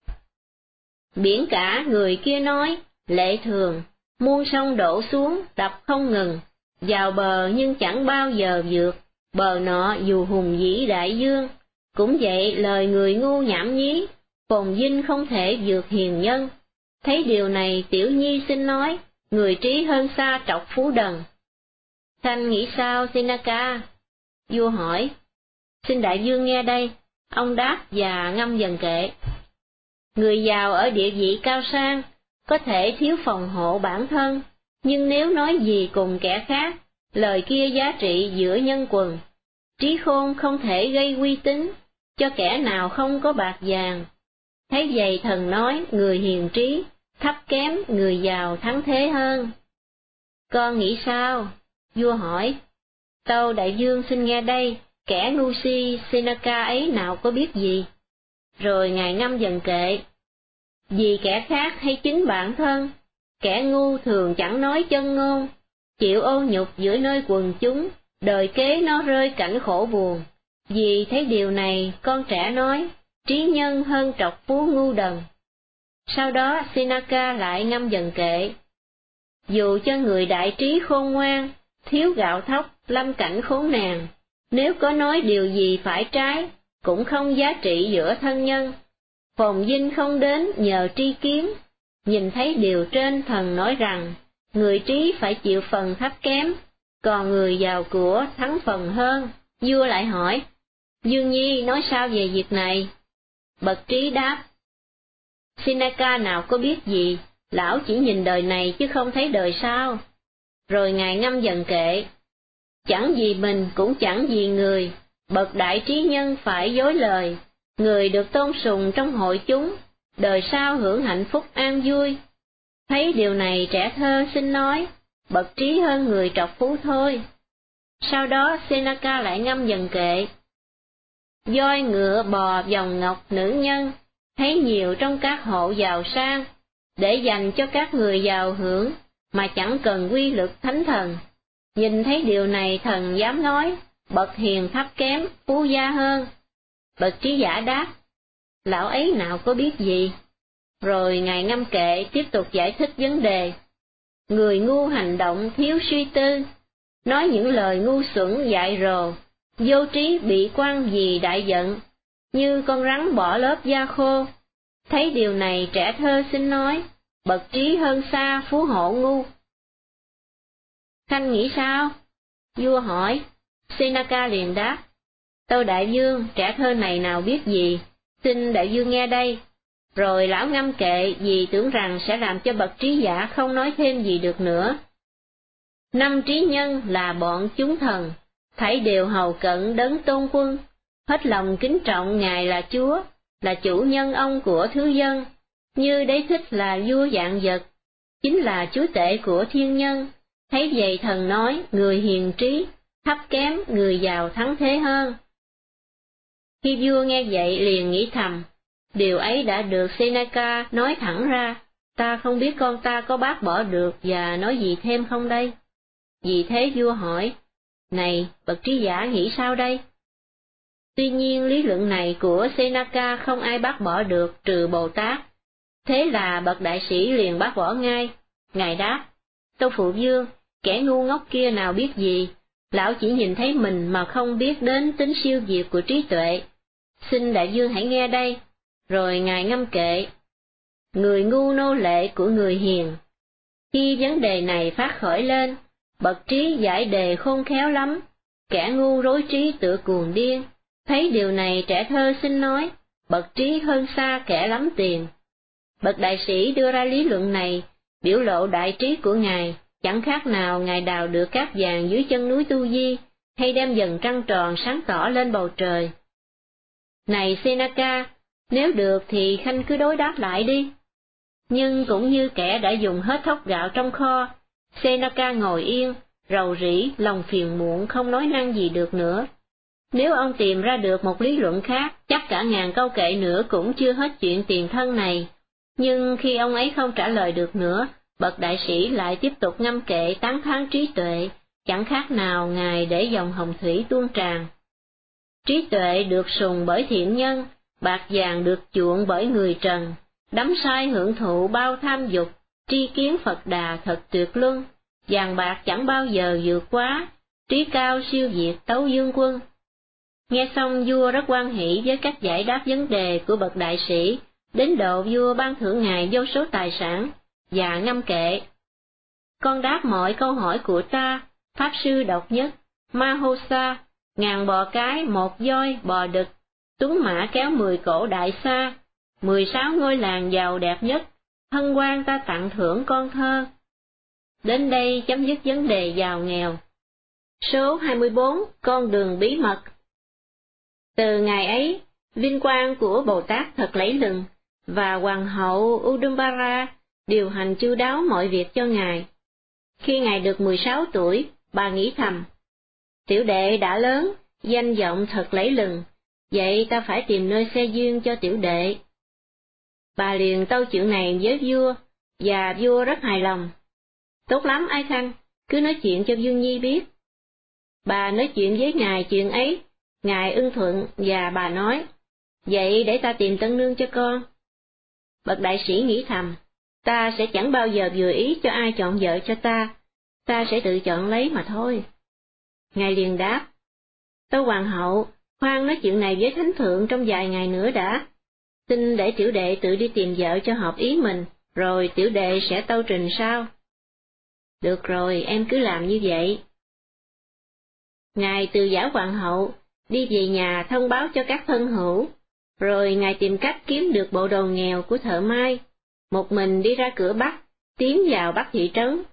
biển cả người kia nói, lệ thường, muôn sông đổ xuống, đập không ngừng, vào bờ nhưng chẳng bao giờ vượt, bờ nọ dù hùng vĩ đại dương. Cũng vậy lời người ngu nhảm nhí, phồn vinh không thể vượt hiền nhân. Thấy điều này tiểu nhi xin nói, người trí hơn xa trọc phú đần. Khanh nghĩ sao Seneca? Vua hỏi. Xin đại vương nghe đây. Ông đáp và ngâm dần kệ. Người giàu ở địa vị cao sang, có thể thiếu phòng hộ bản thân, nhưng nếu nói gì cùng kẻ khác, lời kia giá trị giữa nhân quần. Trí khôn không thể gây uy tín, cho kẻ nào không có bạc vàng. Thấy vậy thần nói, người hiền trí, thấp kém người giàu thắng thế hơn. Con nghĩ sao? Vua hỏi. Tâu đại vương xin nghe đây, kẻ ngu si Seneca ấy nào có biết gì? Rồi ngài ngâm dần kệ. Vì kẻ khác hay chính bản thân, kẻ ngu thường chẳng nói chân ngôn, chịu ô nhục giữa nơi quần chúng, đời kế nó rơi cảnh khổ buồn. Vì thấy điều này, con trẻ nói, trí nhân hơn trọc phú ngu đần. Sau đó Seneca lại ngâm dần kệ. Dù cho người đại trí khôn ngoan, thiếu gạo thóc, lâm cảnh khốn nạn, nếu có nói điều gì phải trái, cũng không giá trị giữa thân nhân. Phồn vinh không đến nhờ tri kiến, nhìn thấy điều trên thần nói rằng, người trí phải chịu phần thấp kém, còn người giàu của thắng phần hơn. Vua lại hỏi, Dương Nhi nói sao về việc này? Bậc trí đáp, Seneca nào có biết gì, lão chỉ nhìn đời này chứ không thấy đời sau. Rồi ngài ngâm dần kệ, chẳng vì mình cũng chẳng vì người, bậc đại trí nhân phải dối lời, người được tôn sùng trong hội chúng, đời sau hưởng hạnh phúc an vui. Thấy điều này trẻ thơ xin nói, bậc trí hơn người trọc phú thôi. Sau đó Seneca lại ngâm dần kệ, voi ngựa bò vòng ngọc nữ nhân, thấy nhiều trong các hộ giàu sang, để dành cho các người giàu hưởng, mà chẳng cần quy lực thánh thần. Nhìn thấy điều này thần dám nói, bậc hiền thấp kém, phú gia hơn. Bậc trí giả đáp, lão ấy nào có biết gì. Rồi ngài ngâm kệ tiếp tục giải thích vấn đề. Người ngu hành động thiếu suy tư, nói những lời ngu xuẩn dại rồ, vô trí bị quan vì đại giận, như con rắn bỏ lớp da khô. Thấy điều này trẻ thơ xin nói, bậc trí hơn xa phú hộ ngu. Khanh nghĩ sao? Vua hỏi. Seneca liền đáp, tâu đại vương, trẻ thơ này nào biết gì, xin đại vương nghe đây. Rồi lão ngâm kệ vì tưởng rằng sẽ làm cho bậc trí giả không nói thêm gì được nữa. Năm trí nhân là bọn chúng thần, thảy đều hầu cận đấng tôn quân, hết lòng kính trọng ngài là chúa, là chủ nhân ông của thứ dân, như đế thích là vua vạn vật, chính là chúa tể của thiên nhân. Thấy vậy thần nói, người hiền trí, thấp kém, người giàu thắng thế hơn. Khi vua nghe vậy liền nghĩ thầm, điều ấy đã được Seneca nói thẳng ra, ta không biết con ta có bác bỏ được và nói gì thêm không đây? Vì thế vua hỏi, này, bậc trí giả nghĩ sao đây? Tuy nhiên lý luận này của Seneca không ai bác bỏ được trừ Bồ Tát. Thế là bậc đại sĩ liền bác bỏ ngay. Ngài đáp, tâu phụ vương, kẻ ngu ngốc kia nào biết gì, lão chỉ nhìn thấy mình mà không biết đến tính siêu việt của trí tuệ. Xin đại vương hãy nghe đây. Rồi ngài ngâm kệ, người ngu nô lệ của người hiền. Khi vấn đề này phát khởi lên, bậc trí giải đề khôn khéo lắm, kẻ ngu rối trí tựa cuồng điên. Thấy điều này trẻ thơ xin nói, bậc trí hơn xa kẻ lắm tiền. Bậc đại sĩ đưa ra lý luận này, biểu lộ đại trí của ngài, chẳng khác nào ngài đào được cát vàng dưới chân núi Tu Di, hay đem dần trăng tròn sáng tỏ lên bầu trời. Này Seneca, nếu được thì khanh cứ đối đáp lại đi. Nhưng cũng như kẻ đã dùng hết thóc gạo trong kho, Seneca ngồi yên, rầu rĩ, lòng phiền muộn không nói năng gì được nữa. Nếu ông tìm ra được một lý luận khác, chắc cả ngàn câu kệ nữa cũng chưa hết chuyện tiền thân này. Nhưng khi ông ấy không trả lời được nữa, bậc đại sĩ lại tiếp tục ngâm kệ tán thán trí tuệ, chẳng khác nào ngài để dòng hồng thủy tuôn tràn. Trí tuệ được sùng bởi thiện nhân, bạc vàng được chuộng bởi người trần, đắm say hưởng thụ bao tham dục, tri kiến Phật Đà thật tuyệt luân, vàng bạc chẳng bao giờ vượt quá, trí cao siêu việt tấu dương quân. Nghe xong vua rất hoan hỷ với cách giải đáp vấn đề của bậc đại sĩ, đến độ vua ban thưởng ngài vô số tài sản, và ngâm kệ. Con đáp mọi câu hỏi của ta, Pháp sư độc nhất, Mahosa, ngàn bò cái, một voi, bò đực, tuấn mã kéo mười cổ đại sa, mười sáu ngôi làng giàu đẹp nhất, hân hoan ta tặng thưởng con thơ. Đến đây chấm dứt vấn đề giàu nghèo. Số hai mươi bốn, con đường bí mật. Từ ngày ấy, vinh quang của Bồ Tát thật lẫy lừng, và hoàng hậu Udambara điều hành chu đáo mọi việc cho ngài. Khi ngài được mười sáu tuổi, bà nghĩ thầm, tiểu đệ đã lớn, danh vọng thật lẫy lừng, vậy ta phải tìm nơi xe duyên cho tiểu đệ. Bà liền tâu chuyện này với vua, và vua rất hài lòng. Tốt lắm Ái Khanh, cứ nói chuyện cho Dương Nhi biết. Bà nói chuyện với ngài chuyện ấy, ngài ưng thuận và bà nói, vậy để ta tìm tân nương cho con. Bậc đại sĩ nghĩ thầm, ta sẽ chẳng bao giờ vừa ý cho ai chọn vợ cho ta, ta sẽ tự chọn lấy mà thôi. Ngài liền đáp, tâu hoàng hậu, khoan nói chuyện này với thánh thượng trong vài ngày nữa đã. Xin để tiểu đệ tự đi tìm vợ cho hợp ý mình, rồi tiểu đệ sẽ tâu trình sau. Được rồi, em cứ làm như vậy. Ngài từ giã hoàng hậu, đi về nhà thông báo cho các thân hữu, rồi ngài tìm cách kiếm được bộ đồ nghèo của thợ may, một mình đi ra cửa Bắc, tiến vào Bắc thị trấn.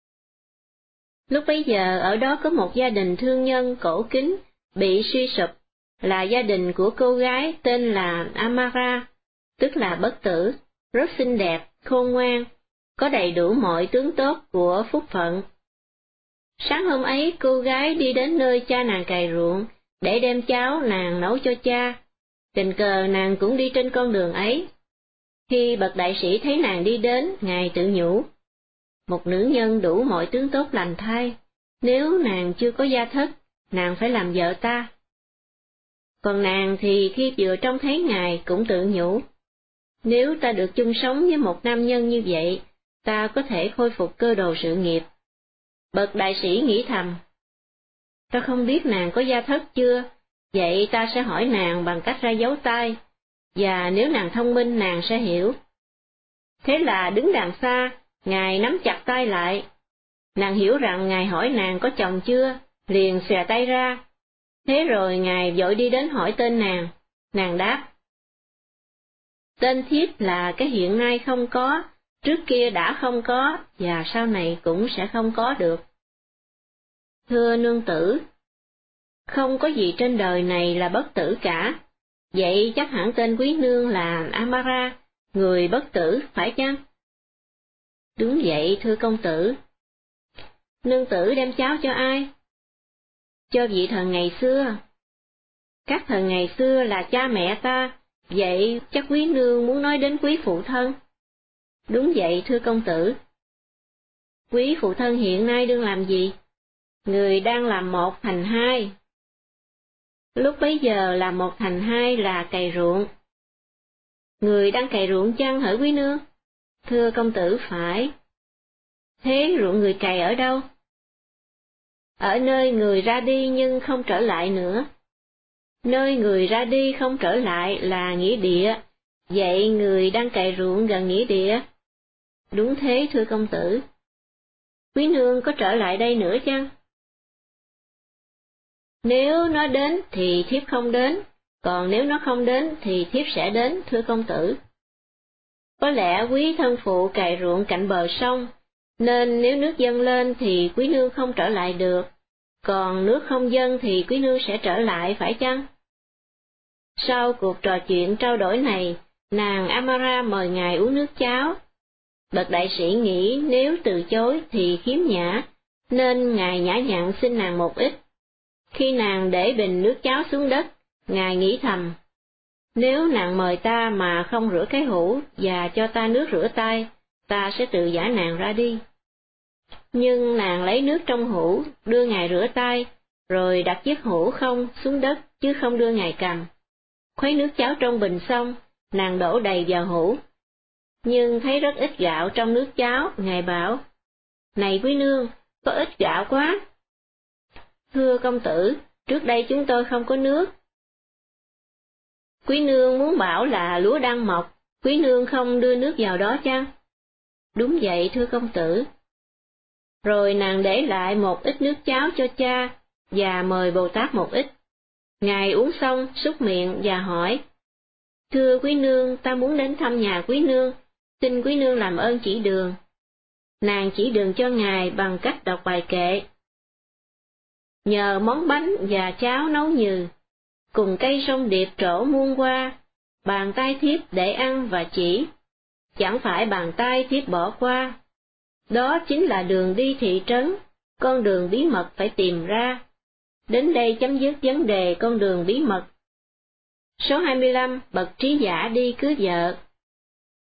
Lúc bấy giờ ở đó có một gia đình thương nhân cổ kính, bị suy sụp, là gia đình của cô gái tên là Amara, tức là bất tử, rất xinh đẹp, khôn ngoan, có đầy đủ mọi tướng tốt của phúc phận. Sáng hôm ấy cô gái đi đến nơi cha nàng cày ruộng, để đem cháo nàng nấu cho cha, tình cờ nàng cũng đi trên con đường ấy. Khi bậc đại sĩ thấy nàng đi đến, ngài tự nhủ, một nữ nhân đủ mọi tướng tốt lành thay, nếu nàng chưa có gia thất, nàng phải làm vợ ta. Còn nàng thì khi vừa trông thấy ngài cũng tự nhủ, nếu ta được chung sống với một nam nhân như vậy, ta có thể khôi phục cơ đồ sự nghiệp. Bậc đại sĩ nghĩ thầm, ta không biết nàng có gia thất chưa, vậy ta sẽ hỏi nàng bằng cách ra dấu tay, và nếu nàng thông minh nàng sẽ hiểu. Thế là đứng đằng xa, ngài nắm chặt tay lại. Nàng hiểu rằng ngài hỏi nàng có chồng chưa, liền xòe tay ra. Thế rồi ngài vội đi đến hỏi tên nàng, nàng đáp, tên thiếp là cái hiện nay không có, trước kia đã không có, và sau này cũng sẽ không có được. Thưa nương tử, không có gì trên đời này là bất tử cả, vậy chắc hẳn tên quý nương là Amara, người bất tử, phải chăng? Đúng vậy, thưa công tử. Nương tử đem cháo cho ai? Cho vị thần ngày xưa. Các thần ngày xưa là cha mẹ ta, vậy chắc quý nương muốn nói đến quý phụ thân. Đúng vậy, thưa công tử. Quý phụ thân hiện nay đương làm gì? Người đang làm một thành hai. Lúc bấy giờ làm một thành hai là cày ruộng. Người đang cày ruộng chăng hỡi quý nương? Thưa công tử, phải. Thế ruộng người cày ở đâu? Ở nơi người ra đi nhưng không trở lại nữa. Nơi người ra đi không trở lại là nghĩa địa, vậy người đang cày ruộng gần nghĩa địa? Đúng thế, thưa công tử. Quý nương có trở lại đây nữa chăng? Nếu nó đến thì thiếp không đến, còn nếu nó không đến thì thiếp sẽ đến, thưa công tử. Có lẽ quý thân phụ cày ruộng cạnh bờ sông, nên nếu nước dâng lên thì quý nương không trở lại được, còn nước không dâng thì quý nương sẽ trở lại, phải chăng? Sau cuộc trò chuyện trao đổi này, nàng Amara mời ngài uống nước cháo. Bậc đại sĩ nghĩ nếu từ chối thì khiếm nhã, nên ngài nhã nhặn xin nàng một ít. Khi nàng để bình nước cháo xuống đất, ngài nghĩ thầm, nếu nàng mời ta mà không rửa cái hũ và cho ta nước rửa tay, ta sẽ tự giải nàng ra đi. Nhưng nàng lấy nước trong hũ, đưa ngài rửa tay, rồi đặt chiếc hũ không xuống đất chứ không đưa ngài cầm. Khuấy nước cháo trong bình xong, nàng đổ đầy vào hũ. Nhưng thấy rất ít gạo trong nước cháo, ngài bảo, này quý nương, có ít gạo quá. Thưa công tử, trước đây chúng tôi không có nước. Quý nương muốn bảo là lúa đang mọc, quý nương không đưa nước vào đó chăng? Đúng vậy, thưa công tử. Rồi nàng để lại một ít nước cháo cho cha, và mời Bồ Tát một ít. Ngài uống xong, súc miệng và hỏi, thưa quý nương, ta muốn đến thăm nhà quý nương, xin quý nương làm ơn chỉ đường. Nàng chỉ đường cho ngài bằng cách đọc bài kệ. Nhờ món bánh và cháo nấu nhừ, cùng cây sông điệp trổ muôn qua, bàn tay thiếp để ăn và chỉ, chẳng phải bàn tay thiếp bỏ qua. Đó chính là đường đi thị trấn, con đường bí mật phải tìm ra. Đến đây chấm dứt vấn đề con đường bí mật. Số hai mươi lăm, bậc trí giả đi cưới vợ.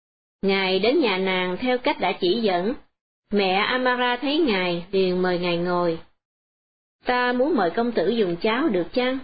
Ngài đến nhà nàng theo cách đã chỉ dẫn. Mẹ Amara thấy ngài liền mời ngài ngồi. Ta muốn mời công tử dùng cháo được chăng?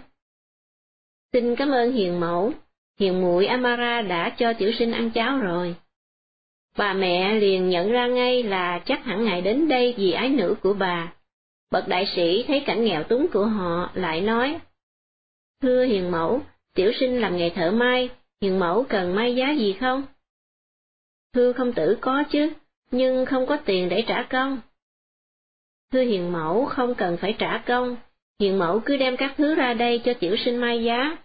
Xin cảm ơn hiền mẫu, hiền muội Amara đã cho tiểu sinh ăn cháo rồi. Bà mẹ liền nhận ra ngay là chắc hẳn ngài đến đây vì ái nữ của bà. Bậc đại sĩ thấy cảnh nghèo túng của họ lại nói: Thưa hiền mẫu, tiểu sinh làm nghề thợ may, hiền mẫu cần may giá gì không? Thưa công tử có chứ, nhưng không có tiền để trả công. Thưa hiền mẫu không cần phải trả công, hiền mẫu cứ đem các thứ ra đây cho tiểu sinh may giá.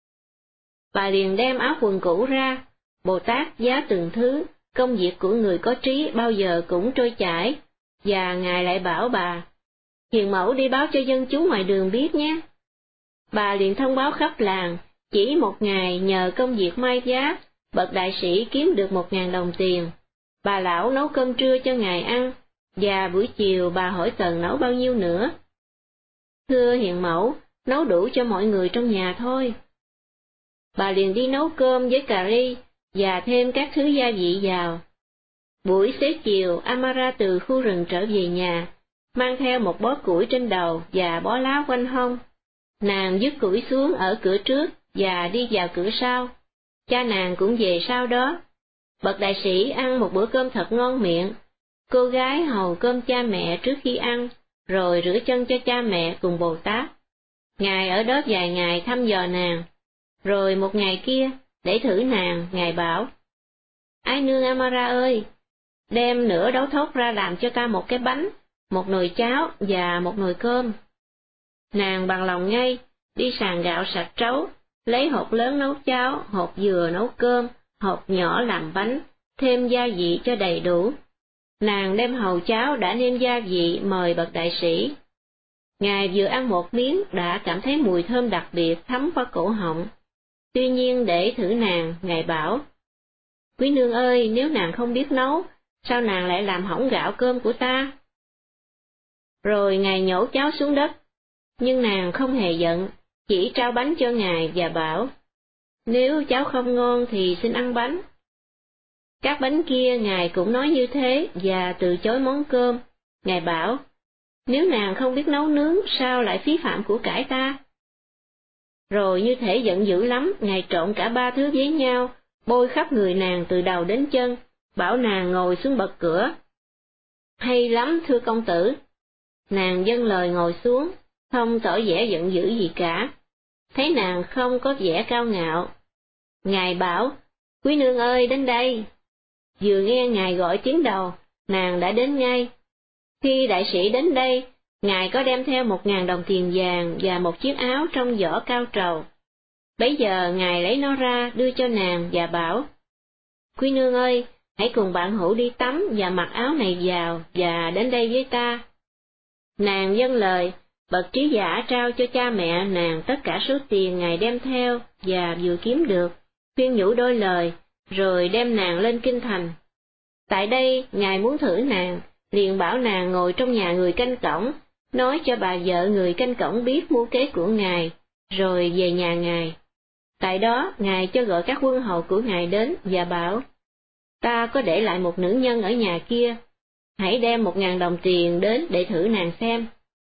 Bà liền đem áo quần cũ ra, Bồ Tát giá từng thứ, công việc của người có trí bao giờ cũng trôi chảy, và ngài lại bảo bà: Hiền mẫu đi báo cho dân chúng ngoài đường biết nhé. Bà liền thông báo khắp làng, chỉ một ngày nhờ công việc may giá, bậc đại sĩ kiếm được một ngàn đồng tiền. Bà lão nấu cơm trưa cho ngài ăn, và buổi chiều bà hỏi cần nấu bao nhiêu nữa. Thưa hiền mẫu, nấu đủ cho mọi người trong nhà thôi. Bà liền đi nấu cơm với cà ri, và thêm các thứ gia vị vào. Buổi xế chiều, Amara từ khu rừng trở về nhà, mang theo một bó củi trên đầu và bó lá quanh hông. Nàng dứt củi xuống ở cửa trước và đi vào cửa sau. Cha nàng cũng về sau đó. Bậc đại sĩ ăn một bữa cơm thật ngon miệng. Cô gái hầu cơm cha mẹ trước khi ăn, rồi rửa chân cho cha mẹ cùng Bồ Tát. Ngài ở đó vài ngày thăm dò nàng. Rồi một ngày kia, để thử nàng, ngài bảo: Ái nương Amara ơi, đem nửa đấu thóc ra làm cho ta một cái bánh, một nồi cháo và một nồi cơm. Nàng bằng lòng ngay, đi sàn gạo sạch trấu, lấy hột lớn nấu cháo, hột dừa nấu cơm, hột nhỏ làm bánh, thêm gia vị cho đầy đủ. Nàng đem hầu cháo đã nêm gia vị mời bậc đại sĩ. Ngài vừa ăn một miếng đã cảm thấy mùi thơm đặc biệt thấm qua cổ họng. Tuy nhiên để thử nàng, ngài bảo: Quý nương ơi, nếu nàng không biết nấu, sao nàng lại làm hỏng gạo cơm của ta? Rồi ngài nhổ cháo xuống đất, nhưng nàng không hề giận, chỉ trao bánh cho ngài và bảo: Nếu cháo không ngon thì xin ăn bánh. Các bánh kia ngài cũng nói như thế và từ chối món cơm. Ngài bảo: Nếu nàng không biết nấu nướng, sao lại phí phạm của cải ta? Rồi như thể giận dữ lắm, ngài trộn cả ba thứ với nhau, bôi khắp người nàng từ đầu đến chân, bảo nàng ngồi xuống bậc cửa. Hay lắm thưa công tử. Nàng dâng lời ngồi xuống, không tỏ vẻ giận dữ gì cả. Thấy nàng không có vẻ cao ngạo, ngài bảo: Quý nương ơi, đến đây. Vừa nghe ngài gọi tiếng đầu, nàng đã đến ngay. Khi đại sĩ đến đây, ngài có đem theo một ngàn đồng tiền vàng và một chiếc áo trong vỏ cao trầu. Bấy giờ ngài lấy nó ra đưa cho nàng và bảo: Quý nương ơi, hãy cùng bạn hữu đi tắm và mặc áo này vào và đến đây với ta. Nàng vâng lời, bậc trí giả trao cho cha mẹ nàng tất cả số tiền ngài đem theo và vừa kiếm được, khuyên nhủ đôi lời, rồi đem nàng lên kinh thành. Tại đây, ngài muốn thử nàng, liền bảo nàng ngồi trong nhà người canh cổng, nói cho bà vợ người canh cổng biết mưu kế của ngài, rồi về nhà ngài. Tại đó, ngài cho gọi các quân hầu của ngài đến và bảo: Ta có để lại một nữ nhân ở nhà kia, hãy đem một ngàn đồng tiền đến để thử nàng xem.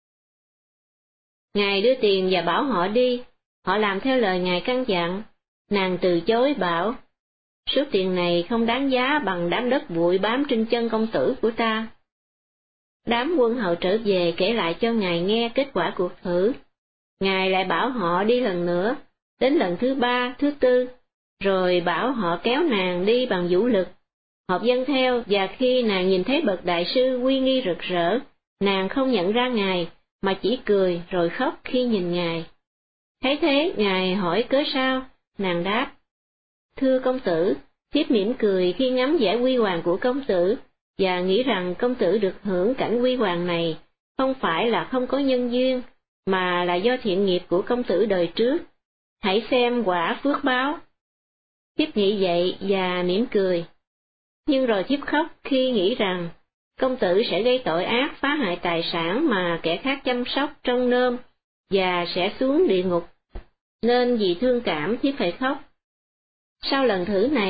Ngài đưa tiền và bảo họ đi, họ làm theo lời ngài căn dặn. Nàng từ chối bảo: Số tiền này không đáng giá bằng đám đất bụi bám trên chân công tử của ta. Đám quân hầu trở về kể lại cho ngài nghe kết quả cuộc thử. Ngài lại bảo họ đi lần nữa, đến lần thứ ba, thứ tư, rồi bảo họ kéo nàng đi bằng vũ lực. Họ dâng theo, và khi nàng nhìn thấy bậc đại sư uy nghi rực rỡ, nàng không nhận ra ngài, mà chỉ cười rồi khóc khi nhìn ngài. Thấy thế, ngài hỏi cớ sao, nàng đáp: Thưa công tử, thiếp mỉm cười khi ngắm vẻ huy hoàng của công tử, và nghĩ rằng công tử được hưởng cảnh huy hoàng này, không phải là không có nhân duyên, mà là do thiện nghiệp của công tử đời trước. Hãy xem quả phước báo. Thiếp nghĩ vậy và mỉm cười. Nhưng rồi thiếp khóc khi nghĩ rằng, công tử sẽ gây tội ác phá hại tài sản mà kẻ khác chăm sóc trông nom, và sẽ xuống địa ngục. Nên vì thương cảm thiếp phải khóc. Sau lần thử này,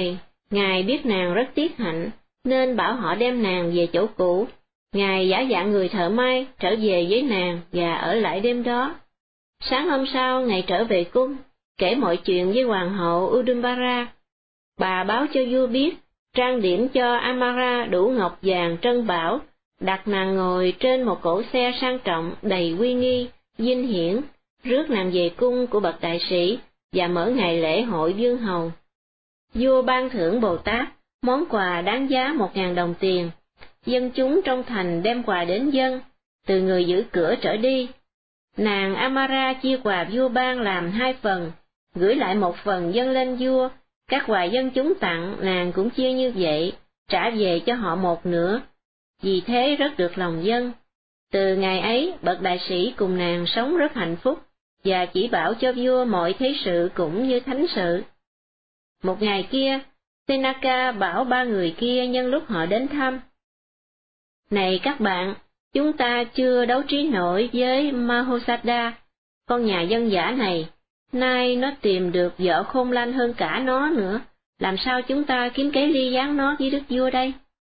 Ngài biết nàng rất tiếc hạnh, nên bảo họ đem nàng về chỗ cũ. Ngài giả dạng người thợ may trở về với nàng và ở lại đêm đó. Sáng hôm sau, Ngài trở về cung, kể mọi chuyện với hoàng hậu Udambara. Bà báo cho vua biết, trang điểm cho Amara đủ ngọc vàng trân bảo, đặt nàng ngồi trên một cỗ xe sang trọng đầy uy nghi, vinh hiển, rước nàng về cung của bậc đại sĩ và mở ngày lễ hội vương hầu. Vua ban thưởng Bồ Tát món quà đáng giá một ngàn đồng tiền. Dân chúng trong thành đem quà đến dâng, từ người giữ cửa trở đi. Nàng Amara chia quà vua ban làm hai phần, gửi lại một phần dâng lên vua. Các quà dân chúng tặng nàng cũng chia như vậy, trả về cho họ một nửa. Vì thế rất được lòng dân. Từ ngày ấy, bậc đại sĩ cùng nàng sống rất hạnh phúc, và chỉ bảo cho vua mọi thế sự cũng như thánh sự. Một ngày kia, Senaka bảo ba người kia nhân lúc họ đến thăm: Này các bạn, chúng ta chưa đấu trí nổi với Mahosada, con nhà dân dã này. Nay nó tìm được vợ khôn lanh hơn cả nó nữa, làm sao chúng ta kiếm kế ly gián nó với đức vua đây?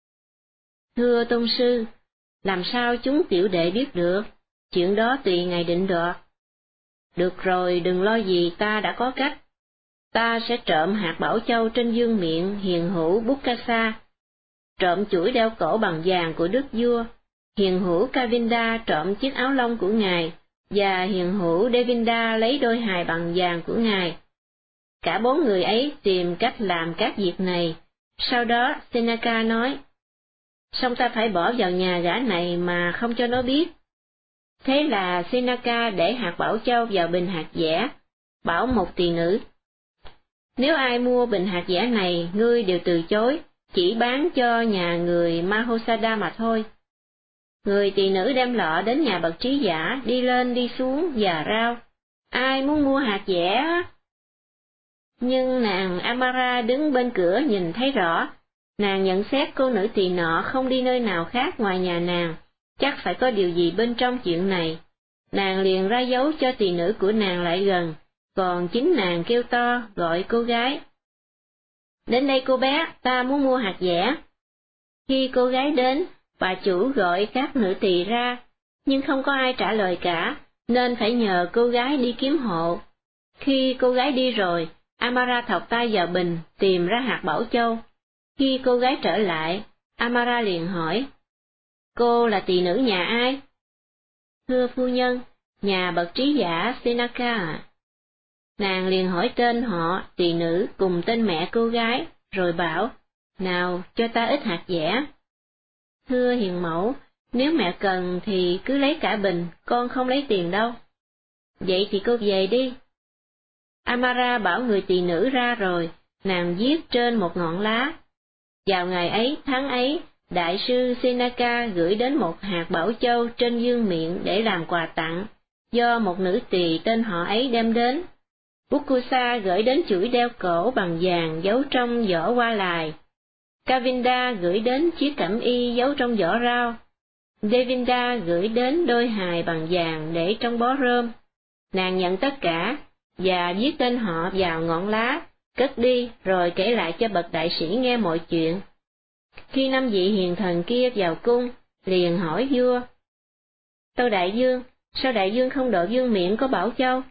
Thưa tôn sư, làm sao chúng tiểu đệ biết được, chuyện đó tùy ngài định đoạt. Được rồi, đừng lo gì, ta đã có cách. Ta sẽ trộm hạt bảo châu trên vương miện hiền hữu Bukasa, trộm chuỗi đeo cổ bằng vàng của đức vua, hiền hữu Kavinda trộm chiếc áo lông của ngài, và hiền hữu Devinda lấy đôi hài bằng vàng của ngài. Cả bốn người ấy tìm cách làm các việc này. Sau đó Senaka nói, song ta phải bỏ vào nhà gã này mà không cho nó biết. Thế là Senaka để hạt bảo châu vào bình hạt dẻ, bảo một tỳ nữ: Nếu ai mua bình hạt dẻ này, ngươi đều từ chối, chỉ bán cho nhà người Mahosada mà thôi. Người tỳ nữ đem lọ đến nhà bậc trí giả, đi lên đi xuống và rao: Ai muốn mua hạt dẻ? Nhưng nàng Amara đứng bên cửa nhìn thấy rõ, nàng nhận xét cô nữ tỳ nọ không đi nơi nào khác ngoài nhà nàng, chắc phải có điều gì bên trong chuyện này. Nàng liền ra dấu cho tỳ nữ của nàng lại gần, còn chính nàng kêu to gọi cô gái: Đến đây cô bé, ta muốn mua hạt dẻ. Khi cô gái đến, bà chủ gọi các nữ tỳ ra, nhưng không có ai trả lời cả, nên phải nhờ cô gái đi kiếm hộ. Khi cô gái đi rồi, Amara thọc tay vào bình, tìm ra hạt bảo châu. Khi cô gái trở lại, Amara liền hỏi: Cô là tỳ nữ nhà ai? Thưa phu nhân, nhà bậc trí giả Senaka ạ. Nàng liền hỏi tên họ, tỳ nữ cùng tên mẹ cô gái, rồi bảo: Nào, cho ta ít hạt dẻ. Thưa hiền mẫu, nếu mẹ cần thì cứ lấy cả bình, con không lấy tiền đâu. Vậy thì cô về đi. Amara bảo người tỳ nữ ra rồi, nàng viết trên một ngọn lá: Vào ngày ấy, tháng ấy, đại sư Senaka gửi đến một hạt bảo châu trên vương miện để làm quà tặng, do một nữ tỳ tên họ ấy đem đến. Bukusa gửi đến chuỗi đeo cổ bằng vàng giấu trong vỏ hoa lài. Kavinda gửi đến chiếc cẩm y giấu trong vỏ rau. Devinda gửi đến đôi hài bằng vàng để trong bó rơm. Nàng nhận tất cả, và viết tên họ vào ngọn lá, cất đi rồi kể lại cho bậc đại sĩ nghe mọi chuyện. Khi năm vị hiền thần kia vào cung, liền hỏi vua: Tâu đại vương, sao đại vương không độ vương miện có bảo châu?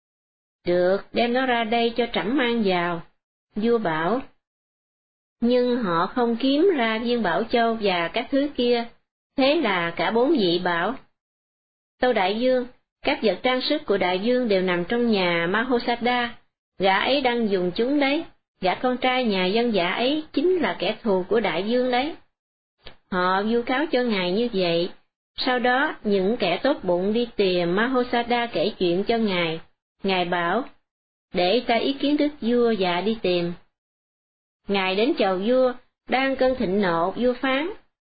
Được, đem nó ra đây cho trẫm mang vào. Vua bảo. Nhưng họ không kiếm ra viên bảo châu và các thứ kia, thế là cả bốn vị bảo: Tâu đại vương, các vật trang sức của đại vương đều nằm trong nhà Mahosada, gã ấy đang dùng chúng đấy, gã con trai nhà dân dã ấy chính là kẻ thù của đại vương đấy. Họ vu cáo cho ngài như vậy, sau đó những kẻ tốt bụng đi tìm Mahosada kể chuyện cho ngài. Ngài bảo: Để ta ý kiến đức vua và đi tìm. Ngài đến chầu vua, đang cơn thịnh nộ, vua phán: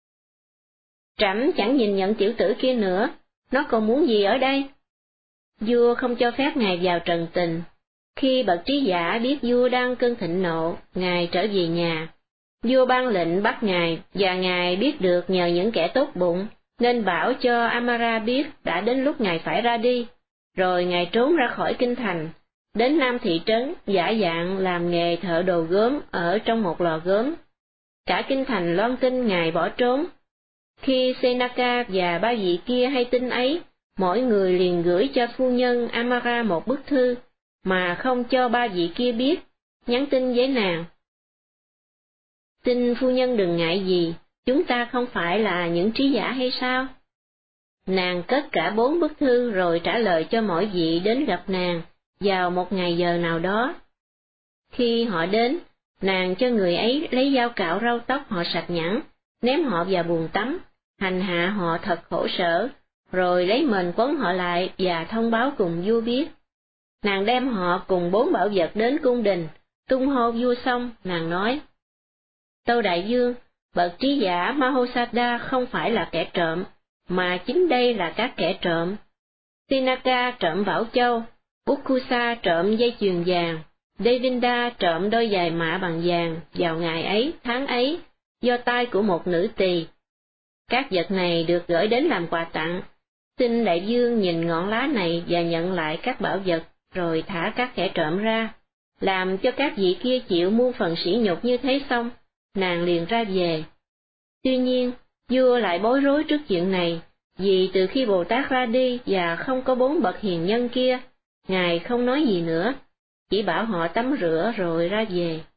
Trẫm chẳng nhìn nhận tiểu tử kia nữa, nó còn muốn gì ở đây? Vua không cho phép ngài vào trần tình. Khi bậc trí giả biết vua đang cơn thịnh nộ, ngài trở về nhà. Vua ban lệnh bắt ngài, và ngài biết được nhờ những kẻ tốt bụng, nên bảo cho Amara biết đã đến lúc ngài phải ra đi. Rồi ngài trốn ra khỏi kinh thành, đến Nam thị trấn giả dạng làm nghề thợ đồ gốm ở trong một lò gốm. Cả kinh thành loan tin Ngài bỏ trốn. Khi Senaka và ba vị kia hay tin ấy, mỗi người liền gửi cho phu nhân Amara một bức thư, mà không cho ba vị kia biết, nhắn tin với nàng. Xin phu nhân đừng ngại gì, chúng ta không phải là những trí giả hay sao? Nàng cất cả bốn bức thư rồi trả lời cho mỗi vị đến gặp nàng vào một ngày giờ nào đó. Khi họ đến, nàng cho người ấy lấy dao cạo rau tóc họ sạch nhẵn, ném họ vào buồng tắm, hành hạ họ thật khổ sở, rồi lấy mền quấn họ lại và thông báo cùng vua biết. Nàng đem họ cùng bốn bảo vật đến cung đình, tung hô vua xong, nàng nói: Tâu đại vương, bậc trí giả Mahosada không phải là kẻ trộm, mà chính đây là các kẻ trộm. Sinaka trộm Bảo Châu, Ukkusa trộm dây chuyền vàng, Devinda trộm đôi giày mạ bằng vàng vào ngày ấy, tháng ấy, do tay của một nữ tỳ. Các vật này được gửi đến làm quà tặng. Xin đại vương nhìn ngọn lá này và nhận lại các bảo vật, rồi thả các kẻ trộm ra, làm cho các vị kia chịu muôn phần sỉ nhục như thế xong, nàng liền ra về. Tuy nhiên, vua lại bối rối trước chuyện này, vì từ khi Bồ Tát ra đi và không có bốn bậc hiền nhân kia, Ngài không nói gì nữa, chỉ bảo họ tắm rửa rồi ra về.